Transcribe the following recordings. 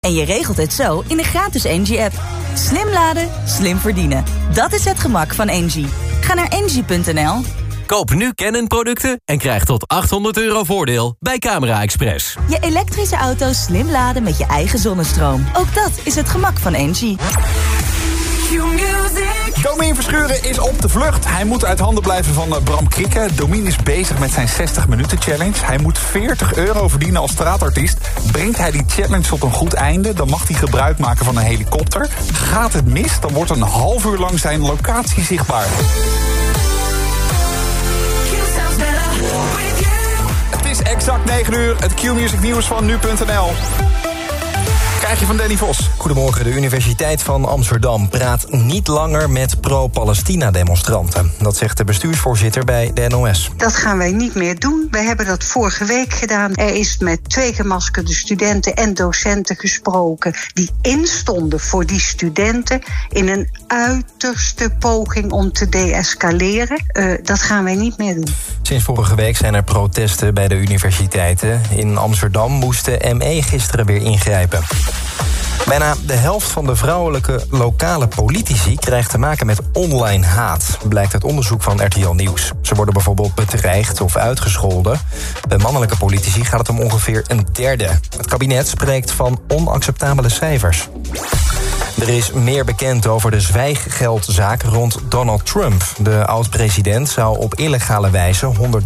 En je regelt het zo in de gratis Engie-app. Slim laden, slim verdienen. Dat is het gemak van Engie. Ga naar engie.nl. Koop nu Canon-producten en krijg tot €800 voordeel bij Camera Express. Je elektrische auto slim laden met je eigen zonnestroom. Ook dat is het gemak van Engie. Domien Verschuren is op de vlucht. Hij moet uit handen blijven van Bram Krikke. Domien is bezig met zijn 60-minuten-challenge. Hij moet €40 verdienen als straatartiest. Brengt hij die challenge tot een goed einde, dan mag hij gebruik maken van een helikopter. Gaat het mis, dan wordt een half uur lang zijn locatie zichtbaar. Het is exact 9 uur. Het Q-Music nieuws van nu.nl. Krijg je van Danny Vos. Goedemorgen. De Universiteit van Amsterdam praat niet langer met pro-Palestina-demonstranten. Dat zegt de bestuursvoorzitter bij de NOS. Dat gaan wij niet meer doen. Wij hebben dat vorige week gedaan. Er is met 2 gemaskerde studenten en docenten gesproken die instonden voor die studenten in een uiterste poging om te deescaleren. Dat gaan wij niet meer doen. Sinds vorige week zijn er protesten bij de universiteiten. In Amsterdam moest de ME gisteren weer ingrijpen. Bijna de helft van de vrouwelijke lokale politici krijgt te maken met online haat, blijkt uit onderzoek van RTL Nieuws. Ze worden bijvoorbeeld bedreigd of uitgescholden. Bij mannelijke politici gaat het om ongeveer een derde. Het kabinet spreekt van onacceptabele cijfers. Er is meer bekend over de zwijggeldzaak rond Donald Trump. De oud-president zou op illegale wijze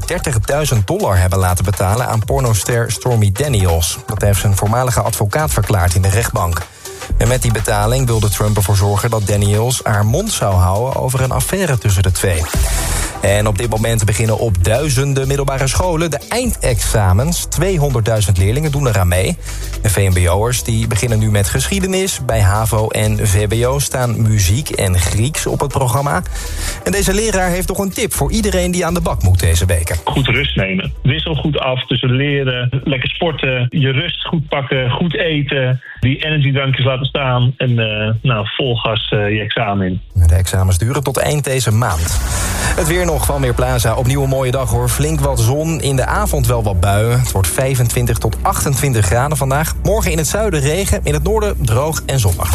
$130.000 hebben laten betalen aan pornoster Stormy Daniels. Dat heeft zijn voormalige advocaat verklaard in de rechtbank. En met die betaling wilde Trump ervoor zorgen dat Daniels haar mond zou houden over een affaire tussen de twee. En op dit moment beginnen op duizenden middelbare scholen de eindexamens. 200.000 leerlingen doen eraan mee. En VMBO'ers die beginnen nu met geschiedenis. Bij HAVO en VWO staan muziek en Grieks op het programma. En deze leraar heeft nog een tip voor iedereen die aan de bak moet deze weken. Goed rust nemen. Wissel goed af tussen leren, lekker sporten, je rust goed pakken, goed eten, die energiedrankjes laten staan en vol gas je examen in. De examens duren tot eind deze maand. Het weer nog van Weerplaza. Opnieuw een mooie dag hoor. Flink wat zon. In de avond wel wat buien. Het wordt 25 tot 28 graden vandaag. Morgen in het zuiden regen. In het noorden droog en zonnig.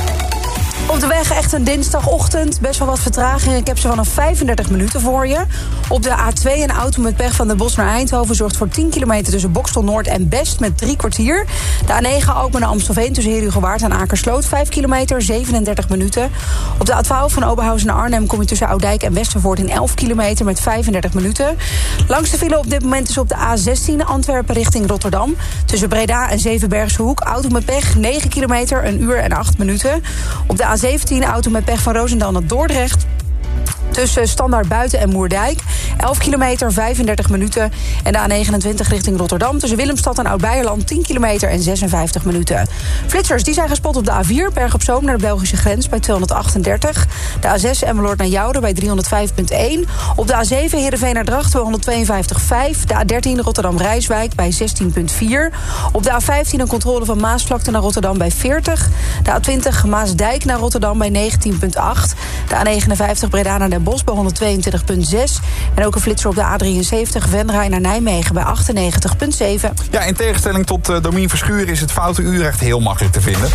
Op de weg echt een dinsdagochtend. Best wel wat vertraging. Ik heb ze vanaf 35 minuten voor je. Op de A2 een auto met pech van Den Bosch naar Eindhoven zorgt voor 10 kilometer tussen Boxtel Noord en Best met 3 kwartier. De A9 ook naar Amstelveen tussen Heerhugowaard en Akersloot 5 kilometer, 37 minuten. Op de A12 van Oberhausen naar Arnhem kom je tussen Oudijk en Westervoort in 11 kilometer met 35 minuten. Langs de file op dit moment is op de A16 Antwerpen richting Rotterdam. Tussen Breda en Zevenbergse Hoek auto met pech 9 kilometer, 1 uur en 8 minuten. Op de A17 auto met pech van Roosendaal naar Dordrecht. Tussen Standaard Buiten en Moerdijk. 11 kilometer, 35 minuten. En de A29 richting Rotterdam. Tussen Willemstad en Oud-Beijerland 10 kilometer en 56 minuten. Flitsers die zijn gespot op de A4 Berg op Zoom naar de Belgische grens bij 238. De A6 Emmeloord naar Jouden bij 305.1. Op de A7 Heerenveen naar Dracht 252.5. De A13 Rotterdam-Rijswijk bij 16.4. Op de A15 een controle van Maasvlakte naar Rotterdam bij 40. De A20 Maasdijk naar Rotterdam bij 19.8. De A59 Breda naar Den Bosch bij 122.6. En ook een flitser op de A73 Venray naar Nijmegen bij 98.7. Ja, in tegenstelling tot Domien Verschuren is het Foute Uur echt heel makkelijk te vinden.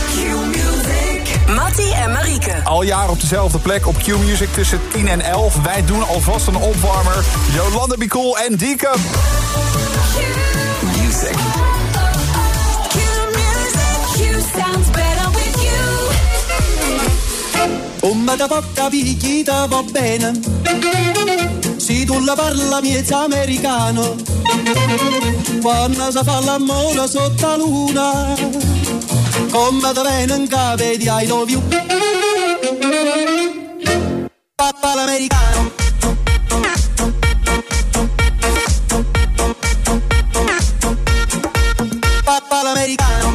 Mattie en Marieke. Al jaar op dezelfde plek op Q-Music tussen 10 en 11. Wij doen alvast een opwarmer. Jolanda Be Cool en Dieke. Q-Music. Q sounds better with you. Come da porta picchita va bene, se tu la parla miezza americano, quando si fa l'amore sotto la luna, come da viene in capo di I love you, papà l'americano. Papà l'americano.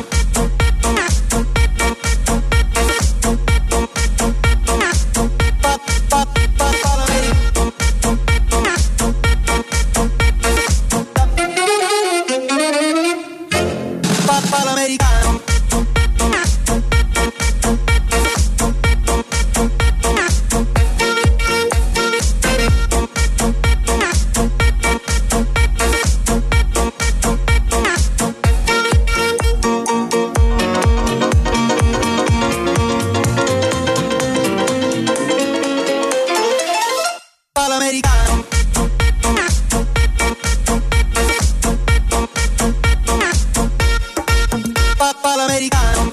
Papà l'americano.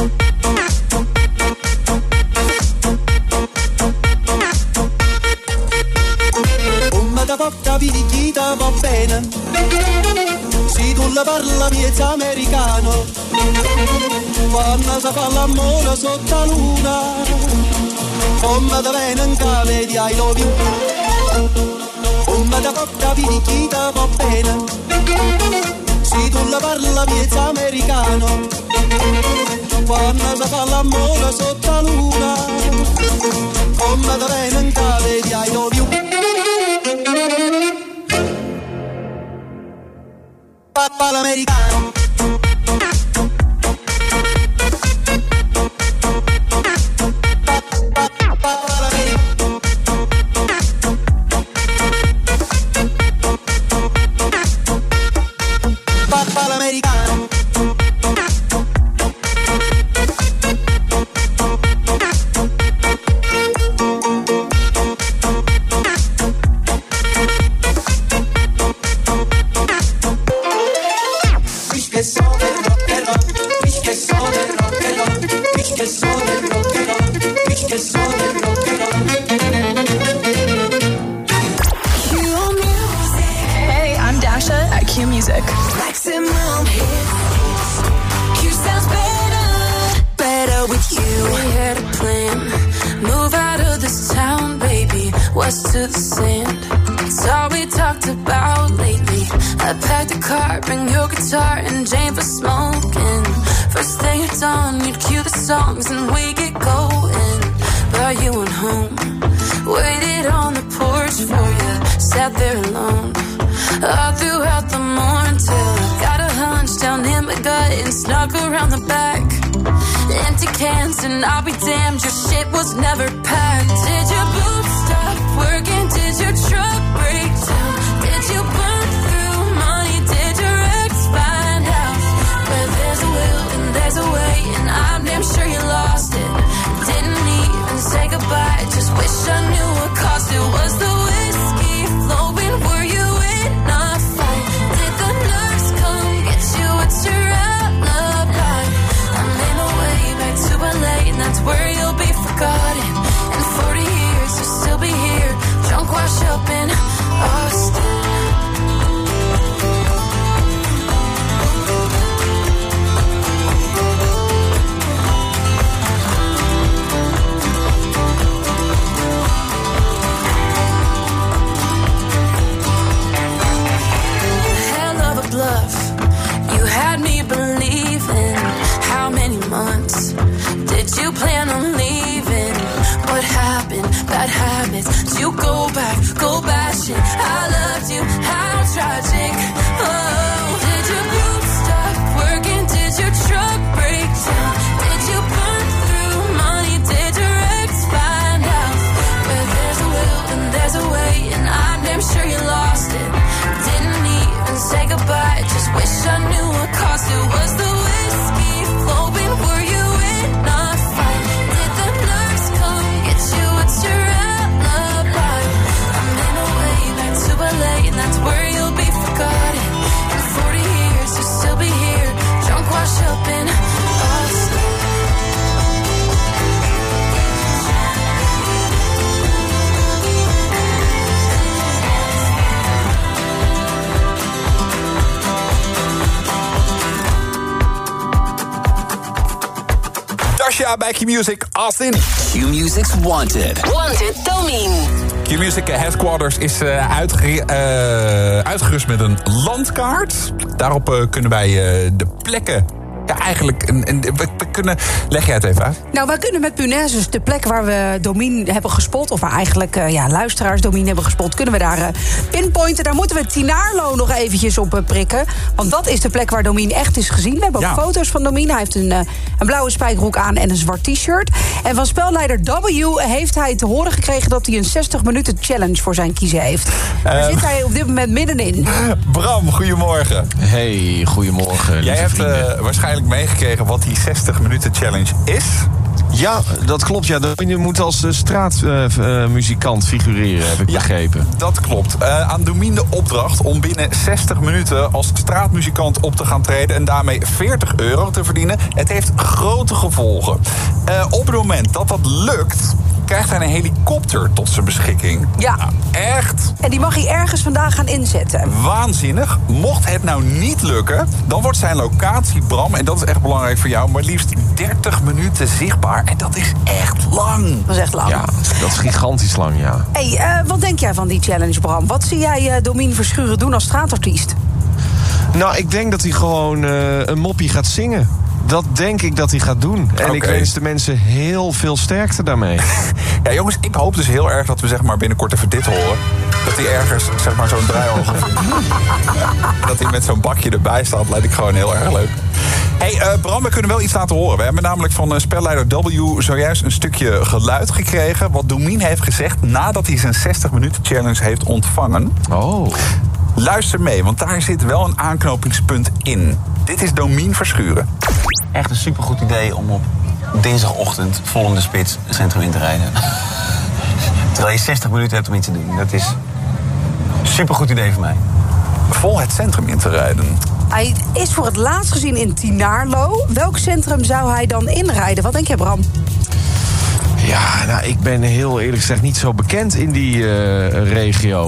Da porta pirichita va bene, se tu la parla miezza americano, quando si fa l'amore sotto la luna, come da bene in cave di I love you. Come da porta pirichita va bene, se tu la parla miezza americano, quando si fa l'amore sotto la luna, come da bene in cave di I love you. Papà l'americano. Papà l'americano. Hey, I'm Dasha at Q Music. Maximum hits. Q sounds better with you. We had a plan, move out of this town, baby. West to the sand. It's all we talked about lately. I packed a car, bring your guitar and Jane for smoking. First thing it's on, you'd cue the songs and we get going. But you went home, waited on the porch for you, sat there alone. All throughout the morning till I got a hunch down in my gut and snuck around the back. Empty cans and I'll be damned, your shit was never packed. Did your boots stop working? Did your truck break down? Did you burn through money? Did your ex find out? Where there's a will and there's a way, and I'm damn sure you lost it. Didn't even say goodbye, just wish I knew what cost it. Was the whiskey flowing? Were you in a fight? Did the nurse come get you? What's your alibi? I'm in a way back to LA, and that's where you'll be forgotten. In 40 years you'll still be here, drunk, wash up in Austin. You had me believing. How many months did you plan on leaving? What happened? Bad habits. Did you go bashing? I loved you. How tragic. Oh, did your boots stop working? Did your truck break down? Did you burn through money? Did your ex find out? Where there's a will and there's a way, and I'm damn sure you lost it. Didn't even say goodbye, just wish I knew what cost it. Was the whiskey flowing? Were you in a fight? Did the nurse come get you? What's your alibi? I'm in a way back to LA, and that's where you'll be forgotten. In 40 years you'll still be here, drunk, wash up in Austin. Dasha bij Q Music Austin. Q Music's Wanted. Wanted Domien. Q Music Headquarters is uitgerust met een landkaart. Daarop kunnen wij de plekken... Ja, eigenlijk, we kunnen... Leg jij het even uit? Nou, wij kunnen met Punaise, dus de plek waar we Domien hebben gespot... of waar eigenlijk luisteraars Domien hebben gespot... kunnen we daar pinpointen. Daar moeten we Tinaarlo nog eventjes op prikken. Want dat is de plek waar Domien echt is gezien. We hebben ook foto's van Domien. Hij heeft een blauwe spijkerbroek aan en een zwart t-shirt. En van spelleider W heeft hij te horen gekregen... dat hij een 60-minuten challenge voor zijn kiezen heeft. Daar zit hij op dit moment middenin. Bram, goedemorgen. Hey, goedemorgen. Jij hebt waarschijnlijk meegekregen wat die 60-minuten challenge is. Ja, dat klopt. Ja. Je moet als straatmuzikant figureren, heb ik begrepen. Dat klopt. Aan Domien de opdracht om binnen 60 minuten als straatmuzikant op te gaan treden en daarmee €40 te verdienen. Het heeft grote gevolgen. Op het moment dat dat lukt, krijgt hij een helikopter tot zijn beschikking. Ja. Nou, echt. En die mag hij ergens vandaag gaan inzetten. Waanzinnig. Mocht het nou niet lukken, dan wordt zijn locatie, Bram, en dat is echt belangrijk voor jou, maar liefst 30 minuten zichtbaar. En dat is echt lang. Dat is echt lang. Ja, dat is gigantisch lang, ja. Hey, wat denk jij van die challenge, Bram? Wat zie jij Domien Verschuren doen als straatartiest? Nou, ik denk dat hij gewoon een moppie gaat zingen. Dat denk ik dat hij gaat doen. En ik wens de mensen heel veel sterkte daarmee. Ja, jongens, ik hoop dus heel erg dat we zeg maar binnenkort even dit horen. Dat hij ergens zeg maar zo'n draaiorgel vindt. Dat hij met zo'n bakje erbij staat, lijkt ik gewoon heel erg leuk. Hey, Bram, we kunnen wel iets laten horen. We hebben namelijk van spelleider W zojuist een stukje geluid gekregen. Wat Domien heeft gezegd nadat hij zijn 60 minuten challenge heeft ontvangen. Oh. Luister mee, want daar zit wel een aanknopingspunt in. Dit is Domien Verschuren. Echt een supergoed idee om op dinsdagochtend vol in de spits het centrum in te rijden. Terwijl je 60 minuten hebt om iets te doen. Dat is een supergoed idee voor mij. Vol het centrum in te rijden. Hij is voor het laatst gezien in Tinarlo. Welk centrum zou hij dan inrijden? Wat denk jij, Bram? Ja, nou, ik ben heel eerlijk gezegd niet zo bekend in die regio.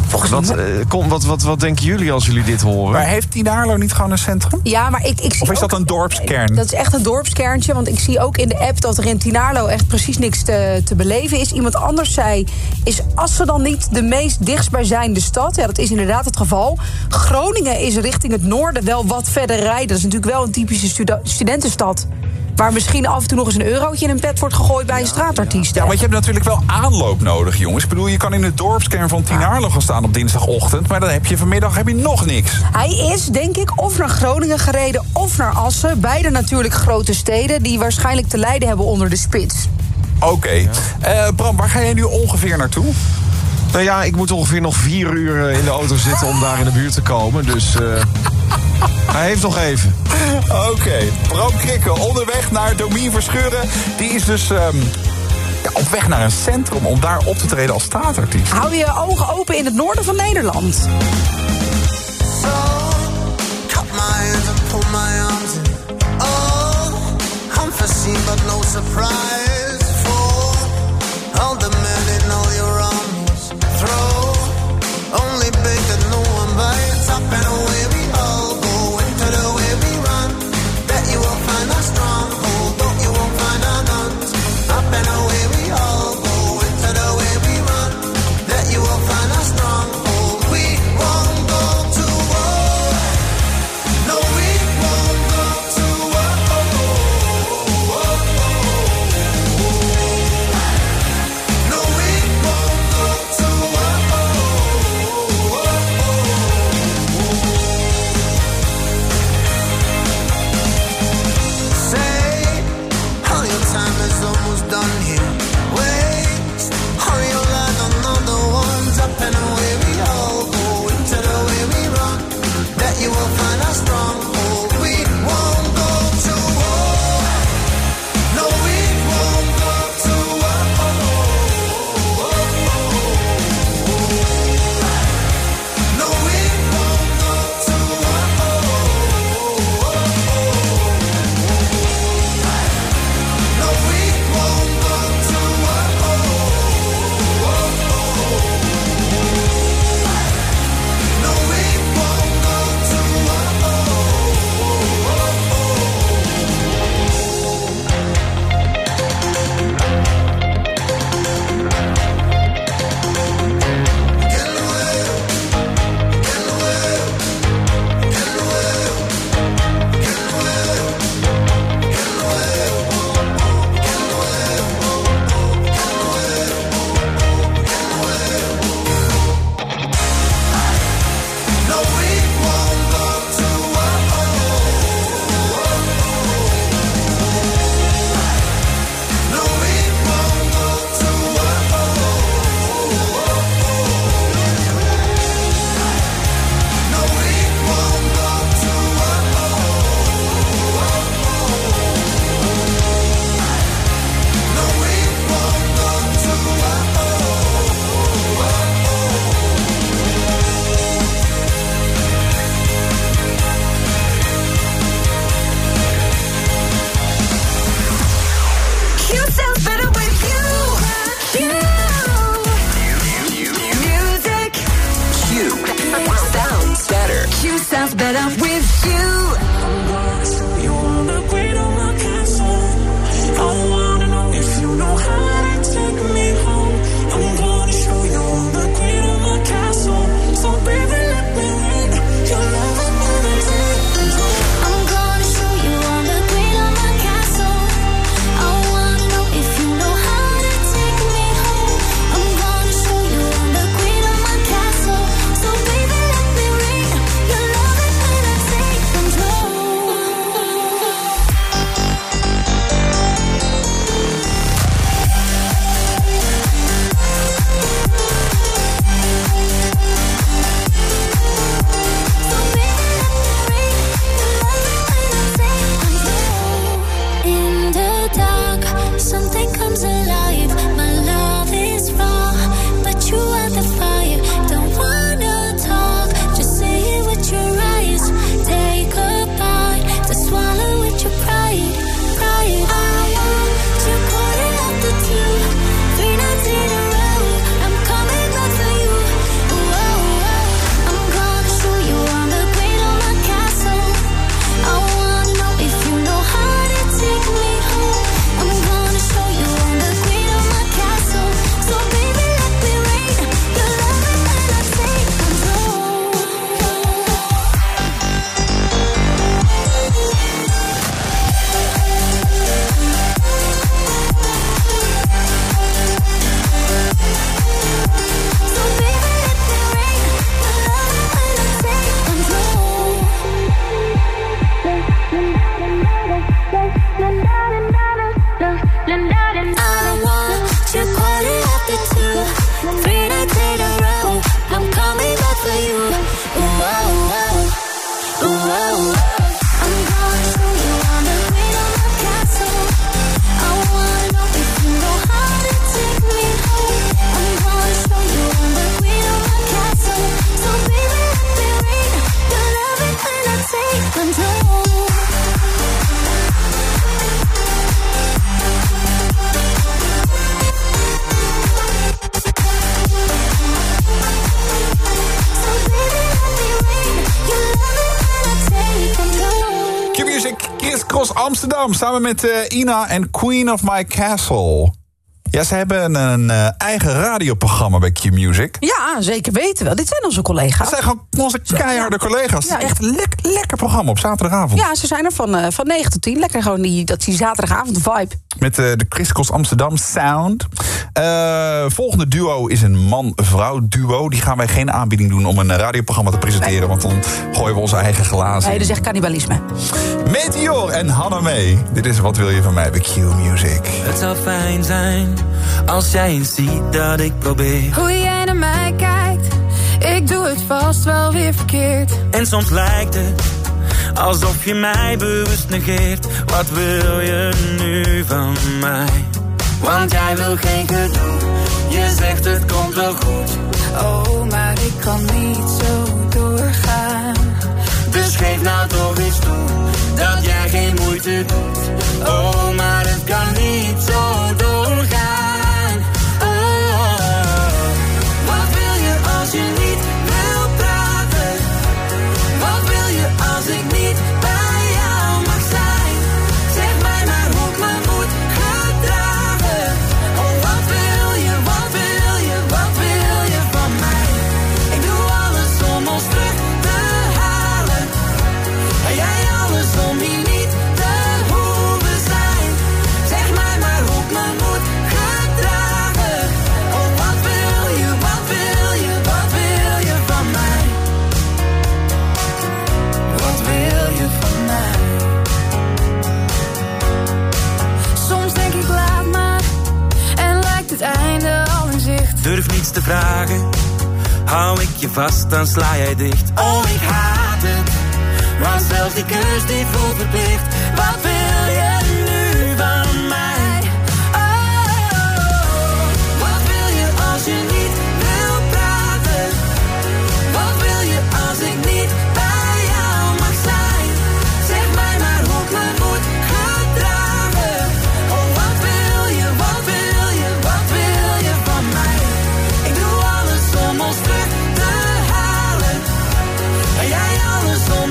Wat denken jullie als jullie dit horen? Maar heeft Tinarlo niet gewoon een centrum? Ja, maar ik zie of is dat een dorpskern? Dat is echt een dorpskerntje, want ik zie ook in de app dat er in Tinarlo echt precies niks te beleven is. Iemand anders zei, is Assen dan niet de meest dichtstbijzijnde stad? Ja, dat is inderdaad het geval. Groningen is richting het noorden wel wat verder rijden. Dat is natuurlijk wel een typische studentenstad. Waar misschien af en toe nog eens een eurotje in een pet wordt gegooid bij een straatartiest. Ja, want je hebt natuurlijk wel aanloop nodig, jongens. Ik bedoel, je kan in de dorpskern van Tinarlo gaan staan op dinsdagochtend, maar dan heb je vanmiddag nog niks. Hij is, denk ik, of naar Groningen gereden of naar Assen. Beide natuurlijk grote steden die waarschijnlijk te lijden hebben onder de spits. Oké. Bram, waar ga jij nu ongeveer naartoe? Nou ja, ik moet ongeveer nog 4 uur in de auto zitten om daar in de buurt te komen. Dus hij heeft nog even. Oké. Bram Krikke onderweg naar Domien Verschuren. Die is dus op weg naar een centrum om daar op te treden als straatartiest. Hou je ogen open in het noorden van Nederland. Only big that no one bites up and away we all go into the way we run. Bet you will find a stronghold, but you won't find a nuns. Up and away we all go into the way we run. Bet you will find a stronghold. We won't go to war. No, we won't go to war. sounds better with you. I'm gonna show you all the great on my castle. I wanna know if you know how to take me home. I'm gonna show you all the great on my castle. So baby, let me in. Your love will never take control. I'm gonna show you all the great on my castle. I wanna know if you know how to take me home. I'm gonna show you all the great on my castle. So baby, let me in. Your love will never take control. In the dark, something comes alive. My love is raw, but you are the fire. Don't wanna talk, just say it with your eyes. Take a bite to swallow with your pride. Pride. I want you caught it up to 2, 3 nights in a row. I'm coming back for you. Whoa, whoa. I'm gonna show you all the great on my castle. I wanna know if you know how to take me home. I'm gonna show you all the great on my castle. So baby, let me rain. Your love will never take control. So baby, let me rain. Your love will never take control. I want you call it after 2, 3 nights in a row. I'm coming back for you. Whoa, whoa, whoa. I'm gonna show you all the great on my castle. I wanna know if you know how to take me home. I'm gonna show you all the great on my castle. So baby, let me rain. Your love is when I take control. Q-Music, Kiss Cross Amsterdam. Samen met Ina en Queen of My Castle. Ja, ze hebben een eigen radioprogramma bij Q-Music. Ja, zeker weten wel. Dit zijn onze collega's. Dat zijn gewoon onze keiharde collega's. Ja, echt een lekker programma op zaterdagavond. Ja, ze zijn er van 9 tot 10. Lekker gewoon die zaterdagavond vibe. Met de Kiss Cross Amsterdam sound. Volgende duo is een man-vrouw duo. Die gaan wij geen aanbieding doen om een radioprogramma te presenteren. Nee. Want dan gooien we onze eigen glazen. Nee, dat is echt cannibalisme. Meteor en Hannah May. Dit is Wat Wil Je Van Mij bij Q-Music. Het zou fijn zijn als jij eens ziet dat ik probeer. Hoe jij naar mij kijkt, ik doe het vast wel weer verkeerd. En soms lijkt het alsof je mij bewust negeert. Wat wil je nu van mij? Want jij wil geen gedoe, je zegt het komt wel goed. Oh, maar ik kan niet zo doorgaan. Dus geef nou toch eens toe, dat jij geen moeite doet. Oh, maar het kan niet zo doorgaan. Oh, wat wil je als je niet wil praten? Wat wil je als ik niet bij jou mag zijn? Zeg mij maar hoe ik me moet gedragen. Oh, wat wil je, wat wil je, wat wil je van mij? Ik doe alles om ons terug te halen. En jij alles om hier niet te hoeven zijn. Zeg mij maar hoe ik me moet gedragen. Oh, wat wil je, wat wil je, wat wil je van mij? Wat wil je van mij? Soms denk ik laat maar, en lijkt het einde al in zicht. Durf niets te vragen, hou ik je vast, dan sla jij dicht. Oh, ik haat het, want zelfs die kus die voelt verplicht. Wat wil je nu van mij? Oh, wat wil je als je niet wil praten? Wat wil je als ik niet bij jou mag zijn? Zeg mij maar hoe ik me moet gedragen. Oh, wat wil je, wat wil je, wat wil je van mij? Ik doe alles om ons terug te halen. En jij alles om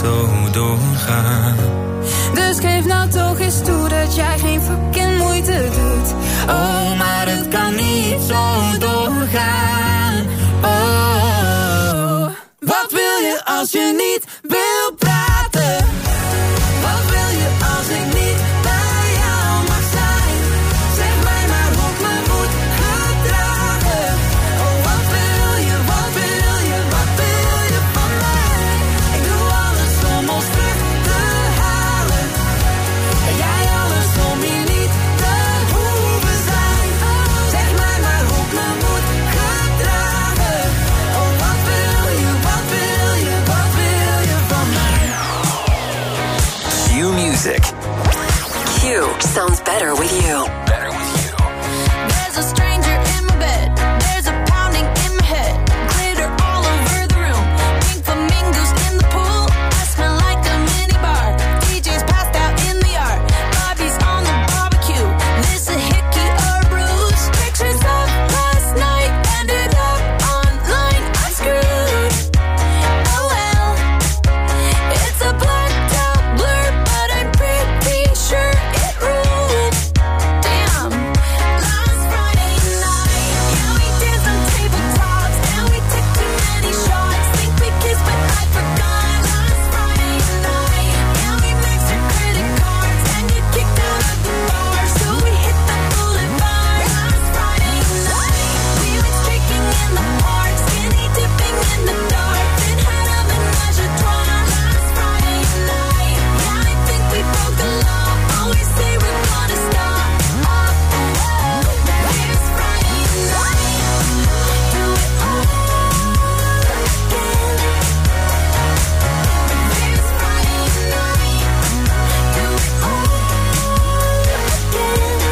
zo doorgaan. Dus geef nou toch eens toe dat jij geen fucking moeite doet. Oh, maar het kan niet zo doorgaan. Oh, wat wil je als je niet wil praten? Wat wil je als ik niet bij jou mag zijn? Zeg mij maar hoe ik me moet gedragen. Oh, wat wil je, wat wil je, wat wil je van mij? Ik doe alles om ons terug te halen. En jij alles om hier niet te hoeven zijn. Zeg mij maar hoe ik me moet gedragen. Oh, wat wil je, wat wil je, wat wil je van mij? Q Music. Q sounds better with you. There's a stranger in my bed. There's a pounding in my head. Glitter all over the room. Pink flamingos in the pool. I smell like a minibar. DJ's passed out in the yard. Bobby's on the barbecue. This a hickey or bruise. Pictures of last night ended up online. I'm screwed. Oh well. It's a blacked out blur, but I'm pretty sure it ruled. Damn. Last Friday night, yeah, we danced on tabletops, and we took too many shots. Think we kissed, but I forgot. Last Friday night, yeah, we maxed our credit cards and get kicked out of the bar, so we hit the boulevard. Last Friday night, we went streaking in the park, skinny dipping in the dark, then had a menage a trois. Last Friday night, yeah, I think we broke the law. Always say we're gonna stop. Here's Friday night, do it all again. Here's Friday night, do it all again.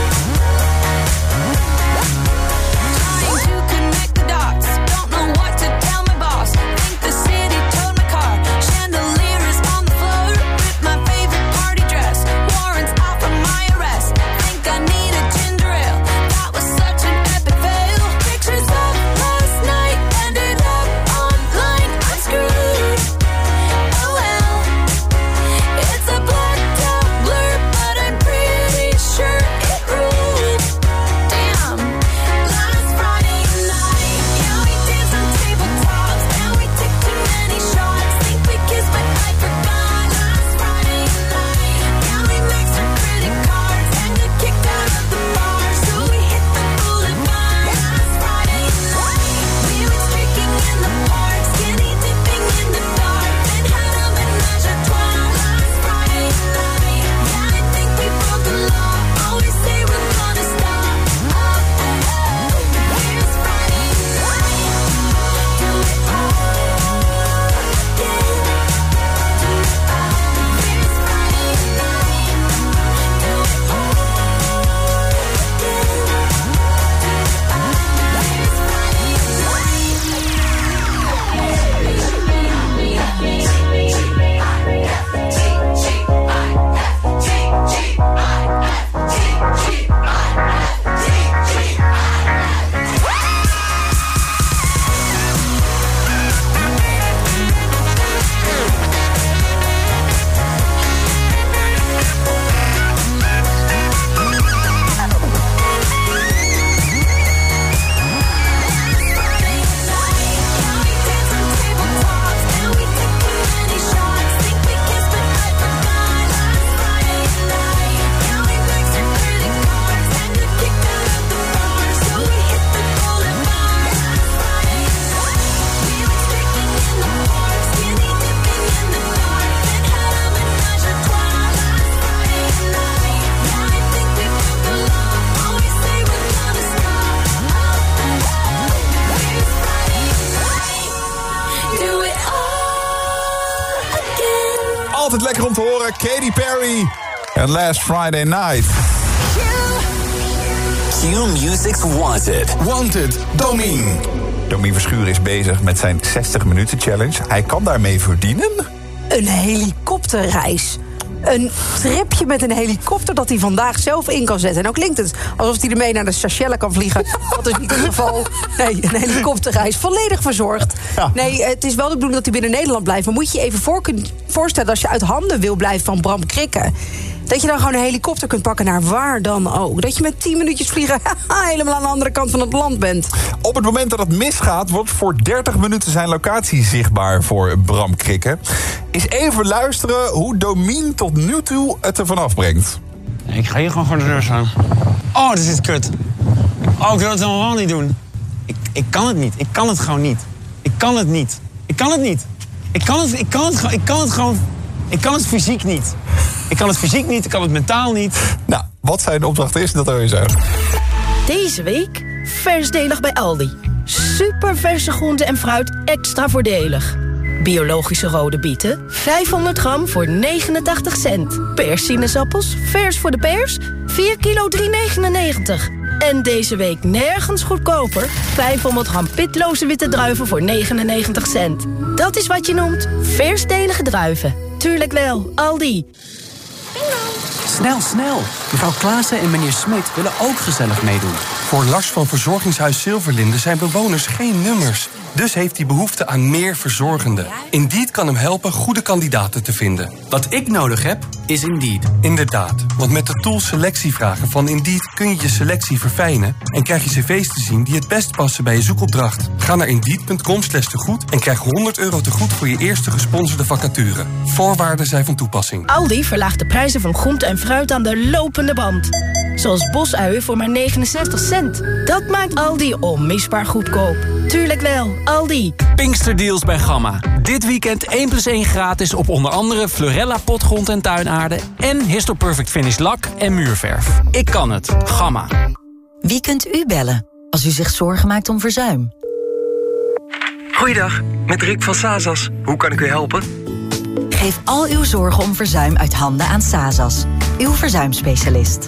Trying to connect the dots, don't know what to tell my boss. Think the city towed my car, chandelier is on the floor. Rip my favorite party dress, warrants out for my arrest. Think I need a ginger ale, that was such an epic fail. Pictures of last night ended up online. I'm screwed. Oh well, it's a blacked out blur, but I'm pretty sure it ruled. Damn. Last Friday night, yeah, we danced on tabletops, and we took too many shots. Think we kissed, but I forgot. Last Friday night, yeah, we maxed our credit cards and got kicked out of the bar, so we hit the boulevard. Last Friday night, we went streaking in the park, skinny dipping in the dark, then had a menage a trois. Last Friday night, yeah, I think we broke the law. Always say we're gonna stop. Here's Friday night, do it all again. Here's Friday night, do it all Altijd lekker om te horen. Katy Perry en Last Friday Night. Q Music's Wanted. Wanted, Domien. Domien Verschuren is bezig met zijn 60 minuten challenge. Hij kan daarmee verdienen. Een helikopterreis. Een tripje met een helikopter dat hij vandaag zelf in kan zetten. En nou klinkt het alsof hij ermee naar de Seychelles kan vliegen. Dat is niet het geval. Nee, een helikopterreis, volledig verzorgd. Ja. Nee, het is wel de bedoeling dat hij binnen Nederland blijft. Maar moet je je even voorstellen als je uit handen wil blijven van Bram Krikke, dat je dan gewoon een helikopter kunt pakken naar waar dan ook. Dat je met 10 minuutjes vliegen helemaal aan de andere kant van het land bent. Op het moment dat het misgaat, wordt voor 30 minuten zijn locatie zichtbaar voor Bram Krikke. Eens even luisteren hoe Domien tot nu toe het ervan afbrengt. Ik ga hier gewoon voor de deur staan. Oh, dit is kut. Oh, ik wil het helemaal niet doen. Ik kan het niet. Ik kan het gewoon niet. Ik kan het niet. Ik kan het niet. Ik kan het fysiek niet. Ik kan het fysiek niet, ik kan het mentaal niet. Nou, wat zijn opdracht is, dat hoor je zo. Deze week versdelig bij Aldi. Super verse groente en fruit, extra voordelig. Biologische rode bieten, 500 gram voor 89 cent. Perssinezappels, vers voor de pers, 4 kilo 3,99. En deze week nergens goedkoper. 500 gram pitloze witte druiven voor 99 cent. Dat is wat je noemt versdelige druiven. Tuurlijk wel, Aldi. Snel, snel. Mevrouw Klaassen en meneer Smit willen ook gezellig meedoen. Voor Lars van Verzorgingshuis Zilverlinde zijn bewoners geen nummers. Dus heeft hij behoefte aan meer verzorgenden. Indeed kan hem helpen goede kandidaten te vinden. Wat ik nodig heb, is Indeed. Inderdaad, want met de tool selectievragen van Indeed kun je je selectie verfijnen en krijg je cv's te zien die het best passen bij je zoekopdracht. Ga naar Indeed.com/tegoed en krijg €100 tegoed voor je eerste gesponsorde vacature. Voorwaarden zijn van toepassing. Aldi verlaagt de prijzen van groente en fruit aan de lopende band. Zoals bosuien voor maar 69 cent. Dat maakt Aldi onmisbaar goedkoop. Tuurlijk wel, Aldi. Pinksterdeals bij Gamma. Dit weekend 1+1 gratis op onder andere Florella potgrond en tuinaarde en Histoperfect Finish lak en muurverf. Ik kan het. Gamma. Wie kunt u bellen als u zich zorgen maakt om verzuim? Goeiedag, met Rick van Sazas. Hoe kan ik u helpen? Geef al uw zorgen om verzuim uit handen aan Sazas, uw verzuimspecialist.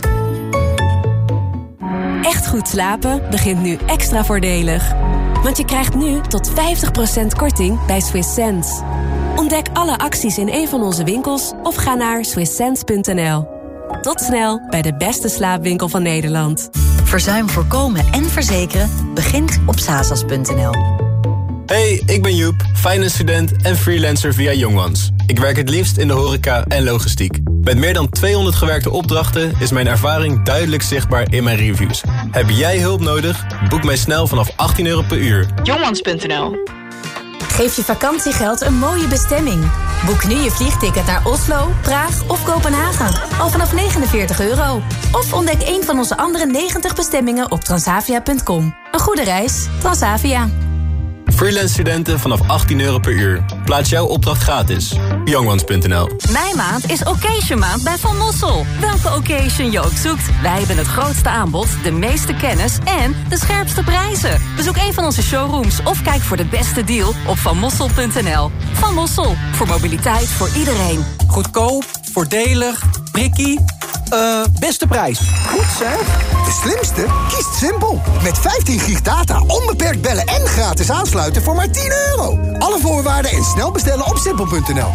Echt goed slapen begint nu extra voordelig. Want je krijgt nu tot 50% korting bij Swiss Sense. Ontdek alle acties in een van onze winkels of ga naar swisssense.nl. Tot snel bij de beste slaapwinkel van Nederland. Verzuim voorkomen en verzekeren begint op sazas.nl. Hey, ik ben Joep, finance student en freelancer via Young Ones. Ik werk het liefst in de horeca en logistiek. Met meer dan 200 gewerkte opdrachten is mijn ervaring duidelijk zichtbaar in mijn reviews. Heb jij hulp nodig? Boek mij snel vanaf €18 per uur. Youngones.nl. Geef je vakantiegeld een mooie bestemming. Boek nu je vliegticket naar Oslo, Praag of Kopenhagen. Al vanaf €49. Of ontdek een van onze andere 90 bestemmingen op transavia.com. Een goede reis, Transavia. Freelance studenten vanaf €18 per uur. Plaats jouw opdracht gratis. Youngones.nl. Meimaand is Occasion maand bij Van Mossel. Welke occasion je ook zoekt, wij hebben het grootste aanbod, de meeste kennis en de scherpste prijzen. Bezoek een van onze showrooms of kijk voor de beste deal op vanmossel.nl. Van Mossel, voor mobiliteit voor iedereen. Goedkoop, voordelig, prikkie, beste prijs. Goed zeg. De slimste kiest simpel. Met 15 gig data, onbeperkt bellen en gratis aansluiten voor maar €10. Alle voorwaarden en snel bestellen op simpel.nl.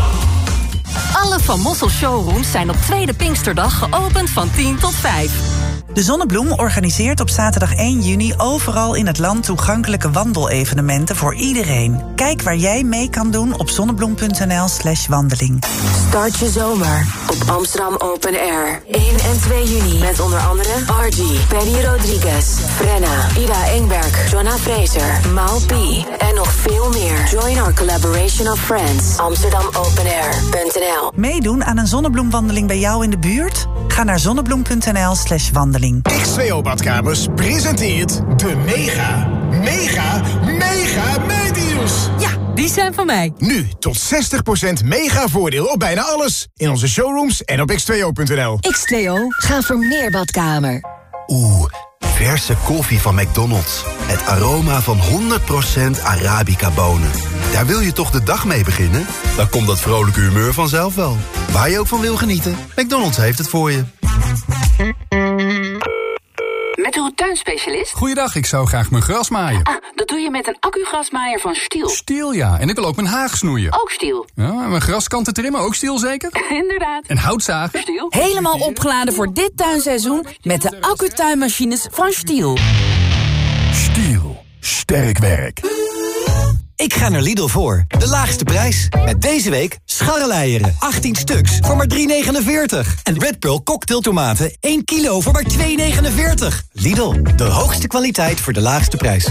Alle Van Mossel showrooms zijn op tweede Pinksterdag geopend van 10 tot 5. De Zonnebloem organiseert op zaterdag 1 juni overal in het land toegankelijke wandelevenementen voor iedereen. Kijk waar jij mee kan doen op zonnebloem.nl/wandeling. Start je zomer op Amsterdam Open Air. 1 en 2 juni met onder andere Argy, Penny Rodriguez, Frenna, Ida Engberg, Joanna Fraser, Mal P en nog veel meer. Join our collaboration of friends. AmsterdamOpenAir.nl. Meedoen aan een zonnebloemwandeling bij jou in de buurt? Ga naar zonnebloem.nl/wandeling. X2O Badkamers presenteert de mega meedeals. Ja, die zijn van mij. Nu tot 60% mega voordeel op bijna alles. In onze showrooms en op x2o.nl. X2O, ga voor meer badkamer. Verse koffie van McDonald's. Het aroma van 100% Arabica bonen. Daar wil je toch de dag mee beginnen? Dan komt dat vrolijke humeur vanzelf wel. Waar je ook van wil genieten, McDonald's heeft het voor je. Met Stiel tuinspecialist? Goeiedag, ik zou graag mijn gras maaien. Ah, dat doe je met een accugrasmaaier van Stiel. Stiel, ja. En ik wil ook mijn haag snoeien. Ook Stiel. Ja, en mijn graskanten trimmen, ook Stiel zeker? Inderdaad. En houtzagen? Stiel. Helemaal opgeladen voor dit tuinseizoen met de accutuinmachines van Stiel. Stiel. Sterk werk. Ik ga naar Lidl voor de laagste prijs. Met deze week scharreleieren. 18 stuks voor maar €3,49. En Red Pearl cocktailtomaten 1 kilo voor maar €2,49. Lidl, de hoogste kwaliteit voor de laagste prijs.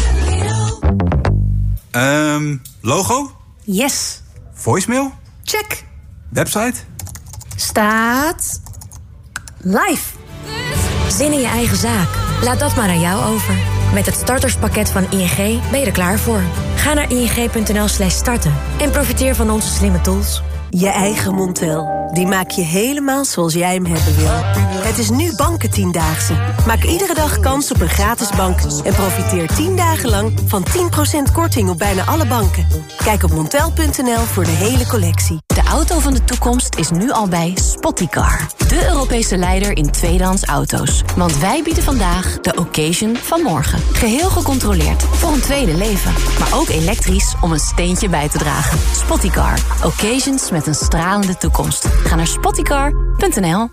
Logo? Yes. Voicemail? Check. Website? Staat live. Zin in je eigen zaak? Laat dat maar aan jou over. Met het starterspakket van ING ben je er klaar voor. Ga naar ing.nl/starten en profiteer van onze slimme tools. Je eigen Montel, die maak je helemaal zoals jij hem hebben wil. Het is nu Banken-10-daagse. Maak iedere dag kans op een gratis bank en profiteer 10 dagen lang van 10% korting op bijna alle banken. Kijk op montel.nl voor de hele collectie. De auto van de toekomst is nu al bij Spottycar. De Europese leider in tweedehands auto's. Want wij bieden vandaag de occasion van morgen. Geheel gecontroleerd voor een tweede leven. Maar ook elektrisch om een steentje bij te dragen. Spottycar. Occasions met een stralende toekomst. Ga naar spottycar.nl.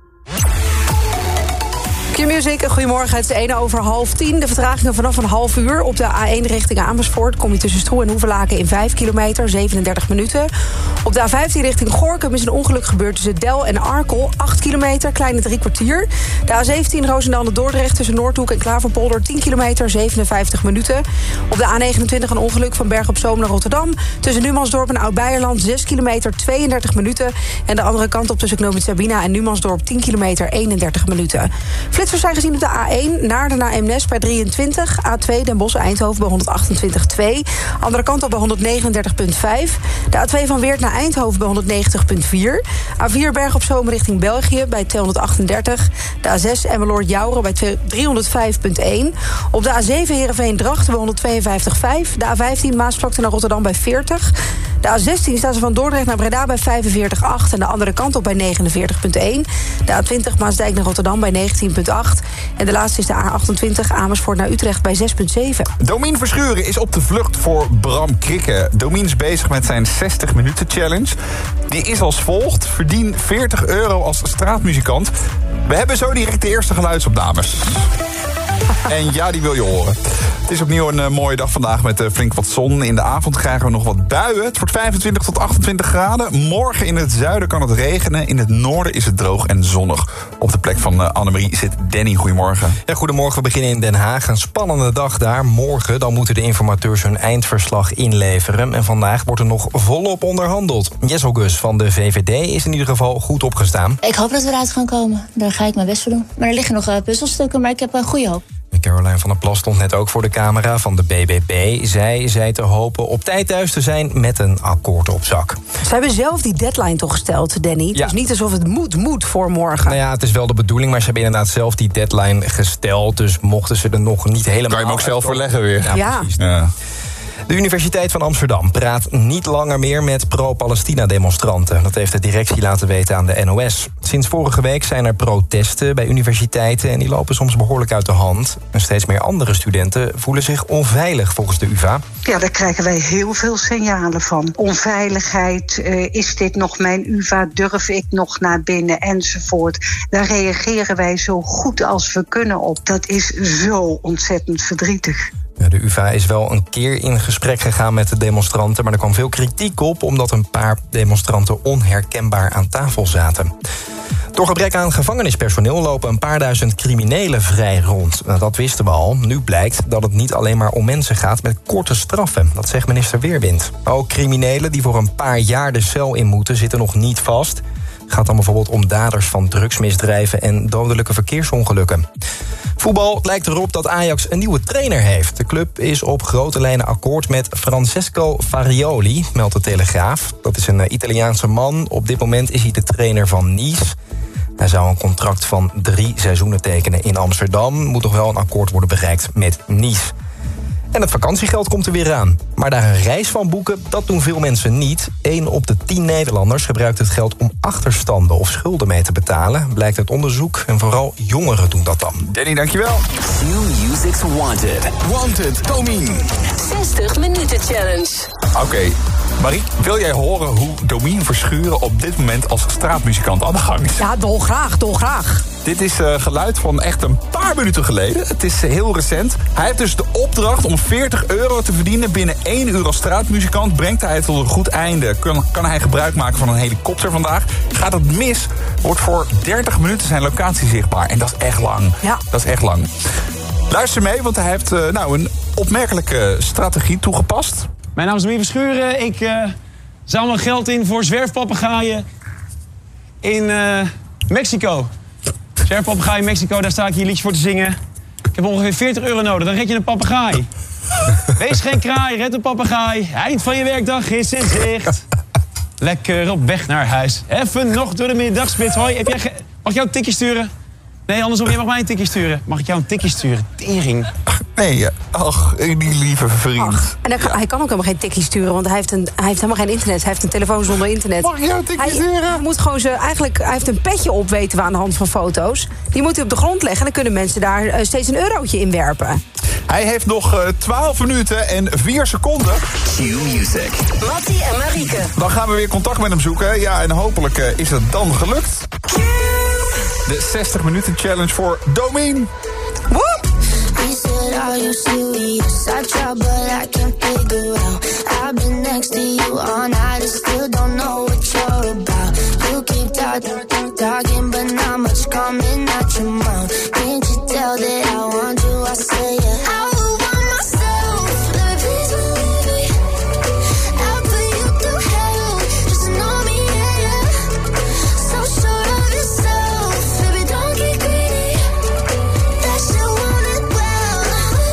Q-Music, goedemorgen. Het is 1:09. De vertragingen vanaf een half uur. Op de A1 richting Amersfoort kom je tussen Stroe en Hoevelaken in 5 kilometer, 37 minuten. Op de A15 richting Gorinchem is een ongeluk gebeurd tussen Del en Arkel. 8 kilometer, kleine 3 kwartier. De A17 Roosendaal-Dordrecht tussen Noordhoek en Klaverpolder 10 kilometer, 57 minuten. Op de A29 een ongeluk van Berg op Zoom naar Rotterdam. Tussen Numansdorp en Oud-Beijerland 6 kilometer, 32 minuten. En de andere kant op tussen Knooppunt Sabina en Numansdorp 10 kilometer, 31 minuten. Flitsers zijn gezien op de A1, Naarden naar Eemnes bij 23. A2 Den Bosch-Eindhoven bij 128,2. Andere kant op bij 139,5. De A2 van Weert naar Eindhoven bij 190,4. A4 Berg op Zoom richting België bij 238. De A6 Emmeloord-Jouren bij 305,1. Op de A7 Heerenveen-Drachten bij 152,5. De A15 Maasvlakte naar Rotterdam bij 40. De A16 staan ze van Dordrecht naar Breda bij 45,8. En de andere kant op bij 49,1. De A20 Maasdijk naar Rotterdam bij 19,8. En de laatste is de A28 Amersfoort naar Utrecht bij 6,7. Domien Verschuren is op de vlucht voor Bram Krikke. Domien is bezig met zijn 60 minuten challenge. Die is als volgt. Verdien €40 als straatmuzikant. We hebben zo direct de eerste geluidsopnames. En ja, die wil je horen. Het is opnieuw een mooie dag vandaag met flink wat zon. In de avond krijgen we nog wat buien. Het wordt 25 tot 28 graden. Morgen in het zuiden kan het regenen. In het noorden is het droog en zonnig. Op de plek van Annemarie zit Danny. Goedemorgen. Ja, goedemorgen. We beginnen in Den Haag. Een spannende dag daar. Morgen dan moeten de informateurs hun eindverslag inleveren. En vandaag wordt er nog volop onderhandeld. Jessel Gus van de VVD is in ieder geval goed opgestaan. Ik hoop dat we eruit gaan komen. Daar ga ik mijn best voor doen. Maar er liggen nog puzzelstukken, maar ik heb een goede hoop. Caroline van der Plas stond net ook voor de camera van de BBB. Zij zei te hopen op tijd thuis te zijn met een akkoord op zak. Ze hebben zelf die deadline toch gesteld, Danny? Het is niet alsof het moet voor morgen. Nou ja, het is wel de bedoeling, maar ze hebben inderdaad zelf die deadline gesteld. Dus mochten ze er nog niet helemaal... Kan je hem ook zelf voorleggen weer. Ja, precies. Ja. De Universiteit van Amsterdam praat niet langer meer met pro-Palestina-demonstranten. Dat heeft de directie laten weten aan de NOS. Sinds vorige week zijn er protesten bij universiteiten en die lopen soms behoorlijk uit de hand. En steeds meer andere studenten voelen zich onveilig volgens de UvA. Ja, daar krijgen wij heel veel signalen van. Onveiligheid, is dit nog mijn UvA, durf ik nog naar binnen enzovoort. Daar reageren wij zo goed als we kunnen op. Dat is zo ontzettend verdrietig. De UvA is wel een keer in gesprek gegaan met de demonstranten, maar er kwam veel kritiek op omdat een paar demonstranten onherkenbaar aan tafel zaten. Door gebrek aan gevangenispersoneel lopen een paar duizend criminelen vrij rond. Nou, dat wisten we al. Nu blijkt dat het niet alleen maar om mensen gaat met korte straffen. Dat zegt minister Weerwind. Ook criminelen die voor een paar jaar de cel in moeten zitten nog niet vast. Het gaat dan bijvoorbeeld om daders van drugsmisdrijven en dodelijke verkeersongelukken. Voetbal, het lijkt erop dat Ajax een nieuwe trainer heeft. De club is op grote lijnen akkoord met Francesco Farioli, meldt de Telegraaf. Dat is een Italiaanse man. Op dit moment is hij de trainer van Nice. Hij zou een contract van 3 seizoenen tekenen in Amsterdam. Moet nog wel een akkoord worden bereikt met Nice. En het vakantiegeld komt er weer aan. Maar daar een reis van boeken, dat doen veel mensen niet. 1 op de 10 Nederlanders gebruikt het geld om achterstanden of schulden mee te betalen. Blijkt uit onderzoek en vooral jongeren doen dat dan. Danny, dankjewel. Q-Music's Wanted. Wanted, Domien. 60 minuten challenge. Oké, Marie, wil jij horen hoe Domien Verschuren op dit moment als straatmuzikant aan de gang is? Ja, dolgraag. Dit is geluid van echt een paar minuten geleden. Het is heel recent. Hij heeft dus de opdracht om €40 te verdienen binnen 1 uur als straatmuzikant. Brengt hij het tot een goed einde. Kan hij gebruik maken van een helikopter vandaag. Gaat het mis, wordt voor 30 minuten zijn locatie zichtbaar. En dat is echt lang. Ja. Dat is echt lang. Luister mee, want hij heeft een opmerkelijke strategie toegepast. Mijn naam is Domien Verschuren. Ik zamel geld in voor zwerfpapegaaien in Mexico. Zwerfpapegaaien in Mexico, daar sta ik hier liedje voor te zingen. Ik heb ongeveer €40 nodig, dan red je een papegaai. Wees geen kraai, red een papegaai. Eind van je werkdag is in zicht. Lekker op weg naar huis. Even nog door de middagspits. Hoi, mag ik jou een tikje sturen? Nee, andersom, jij mag mij een tikje sturen. Mag ik jou een tikje sturen? Tering. Nee, ach, die lieve vriend. En hij kan ook helemaal geen tikkie sturen, want hij heeft helemaal geen internet. Hij heeft een telefoon zonder internet. Mag ik jou een tikkie sturen? Hij moet gewoon hij heeft een petje op, weten we aan de hand van foto's. Die moet hij op de grond leggen en dan kunnen mensen daar steeds een eurotje in werpen. Hij heeft nog 12 minuten en 4 seconden. Q-Music. Mattie en Marieke. Dan gaan we weer contact met hem zoeken. Ja, en hopelijk is het dan gelukt. De 60 minuten challenge voor Domien. Woep! He said, are you serious? I try, but I can't figure out. I've been next to you all night and still don't know what you're about. You keep talking, but not much coming out your mouth. Can't you tell that I want you? I say yeah. I would want myself, baby, please believe me. I'll put you through hell, just know me, yeah, yeah. So sure of yourself, baby, don't get greedy. That shit want it well,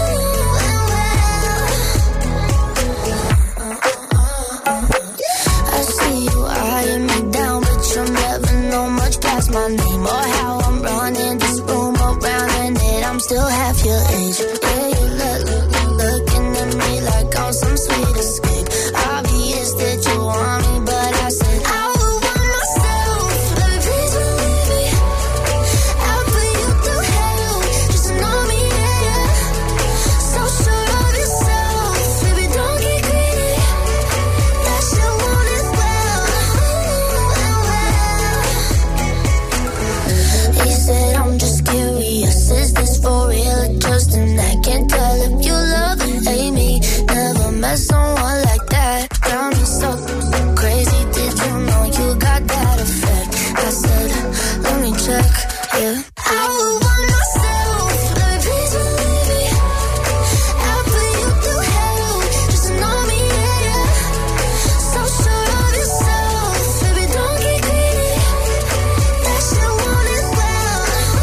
I see you eyeing me down, but you'll never know much past my name or how I'm running this room around, and that I'm still half your age. Yeah, you looking at me like I'm some sweet escape. Obvious that you want me, but I said I would want myself, baby, please believe me. I'll put you through hell, just know me, yeah, yeah. So sure of yourself, baby, don't get greedy. That shit want it well. He said I'm just curious, is this for real or just an act? Can't tell if you love and hate me. Never met someone like that. Got me so crazy, did you know you got that effect? I said, let me check, yeah. I would want myself, baby, please believe me. I'll put you through hell, just know me, yeah, yeah. So sure of yourself, baby, don't get greedy. That shit want it well.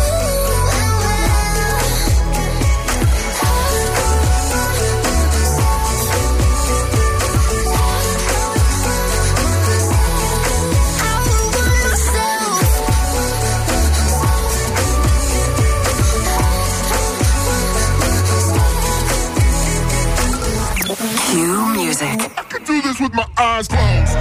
Q-Music. I can do this with my eyes closed.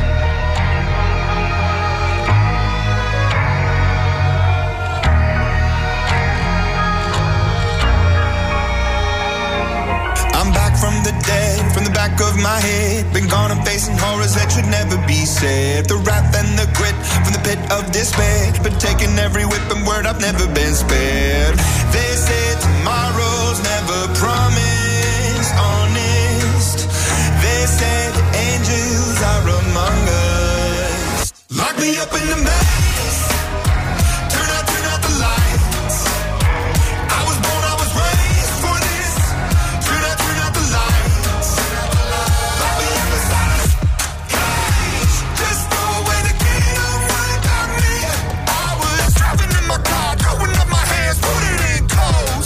I'm back from the dead, from the back of my head. Been gone and facing horrors that should never be said. The wrath and the grit from the pit of despair. Been taking every whip and word, I've never been spared. They said tomorrow's never promised, honest. They said angels are among us. Lock me up in the maze. Turn out the lights. I was born, I was raised for this. Turn out the lights. Lock me up inside a cage. Just throw away the key, don't worry about me. I was driving in my car, throwing up my hands, put it in cold.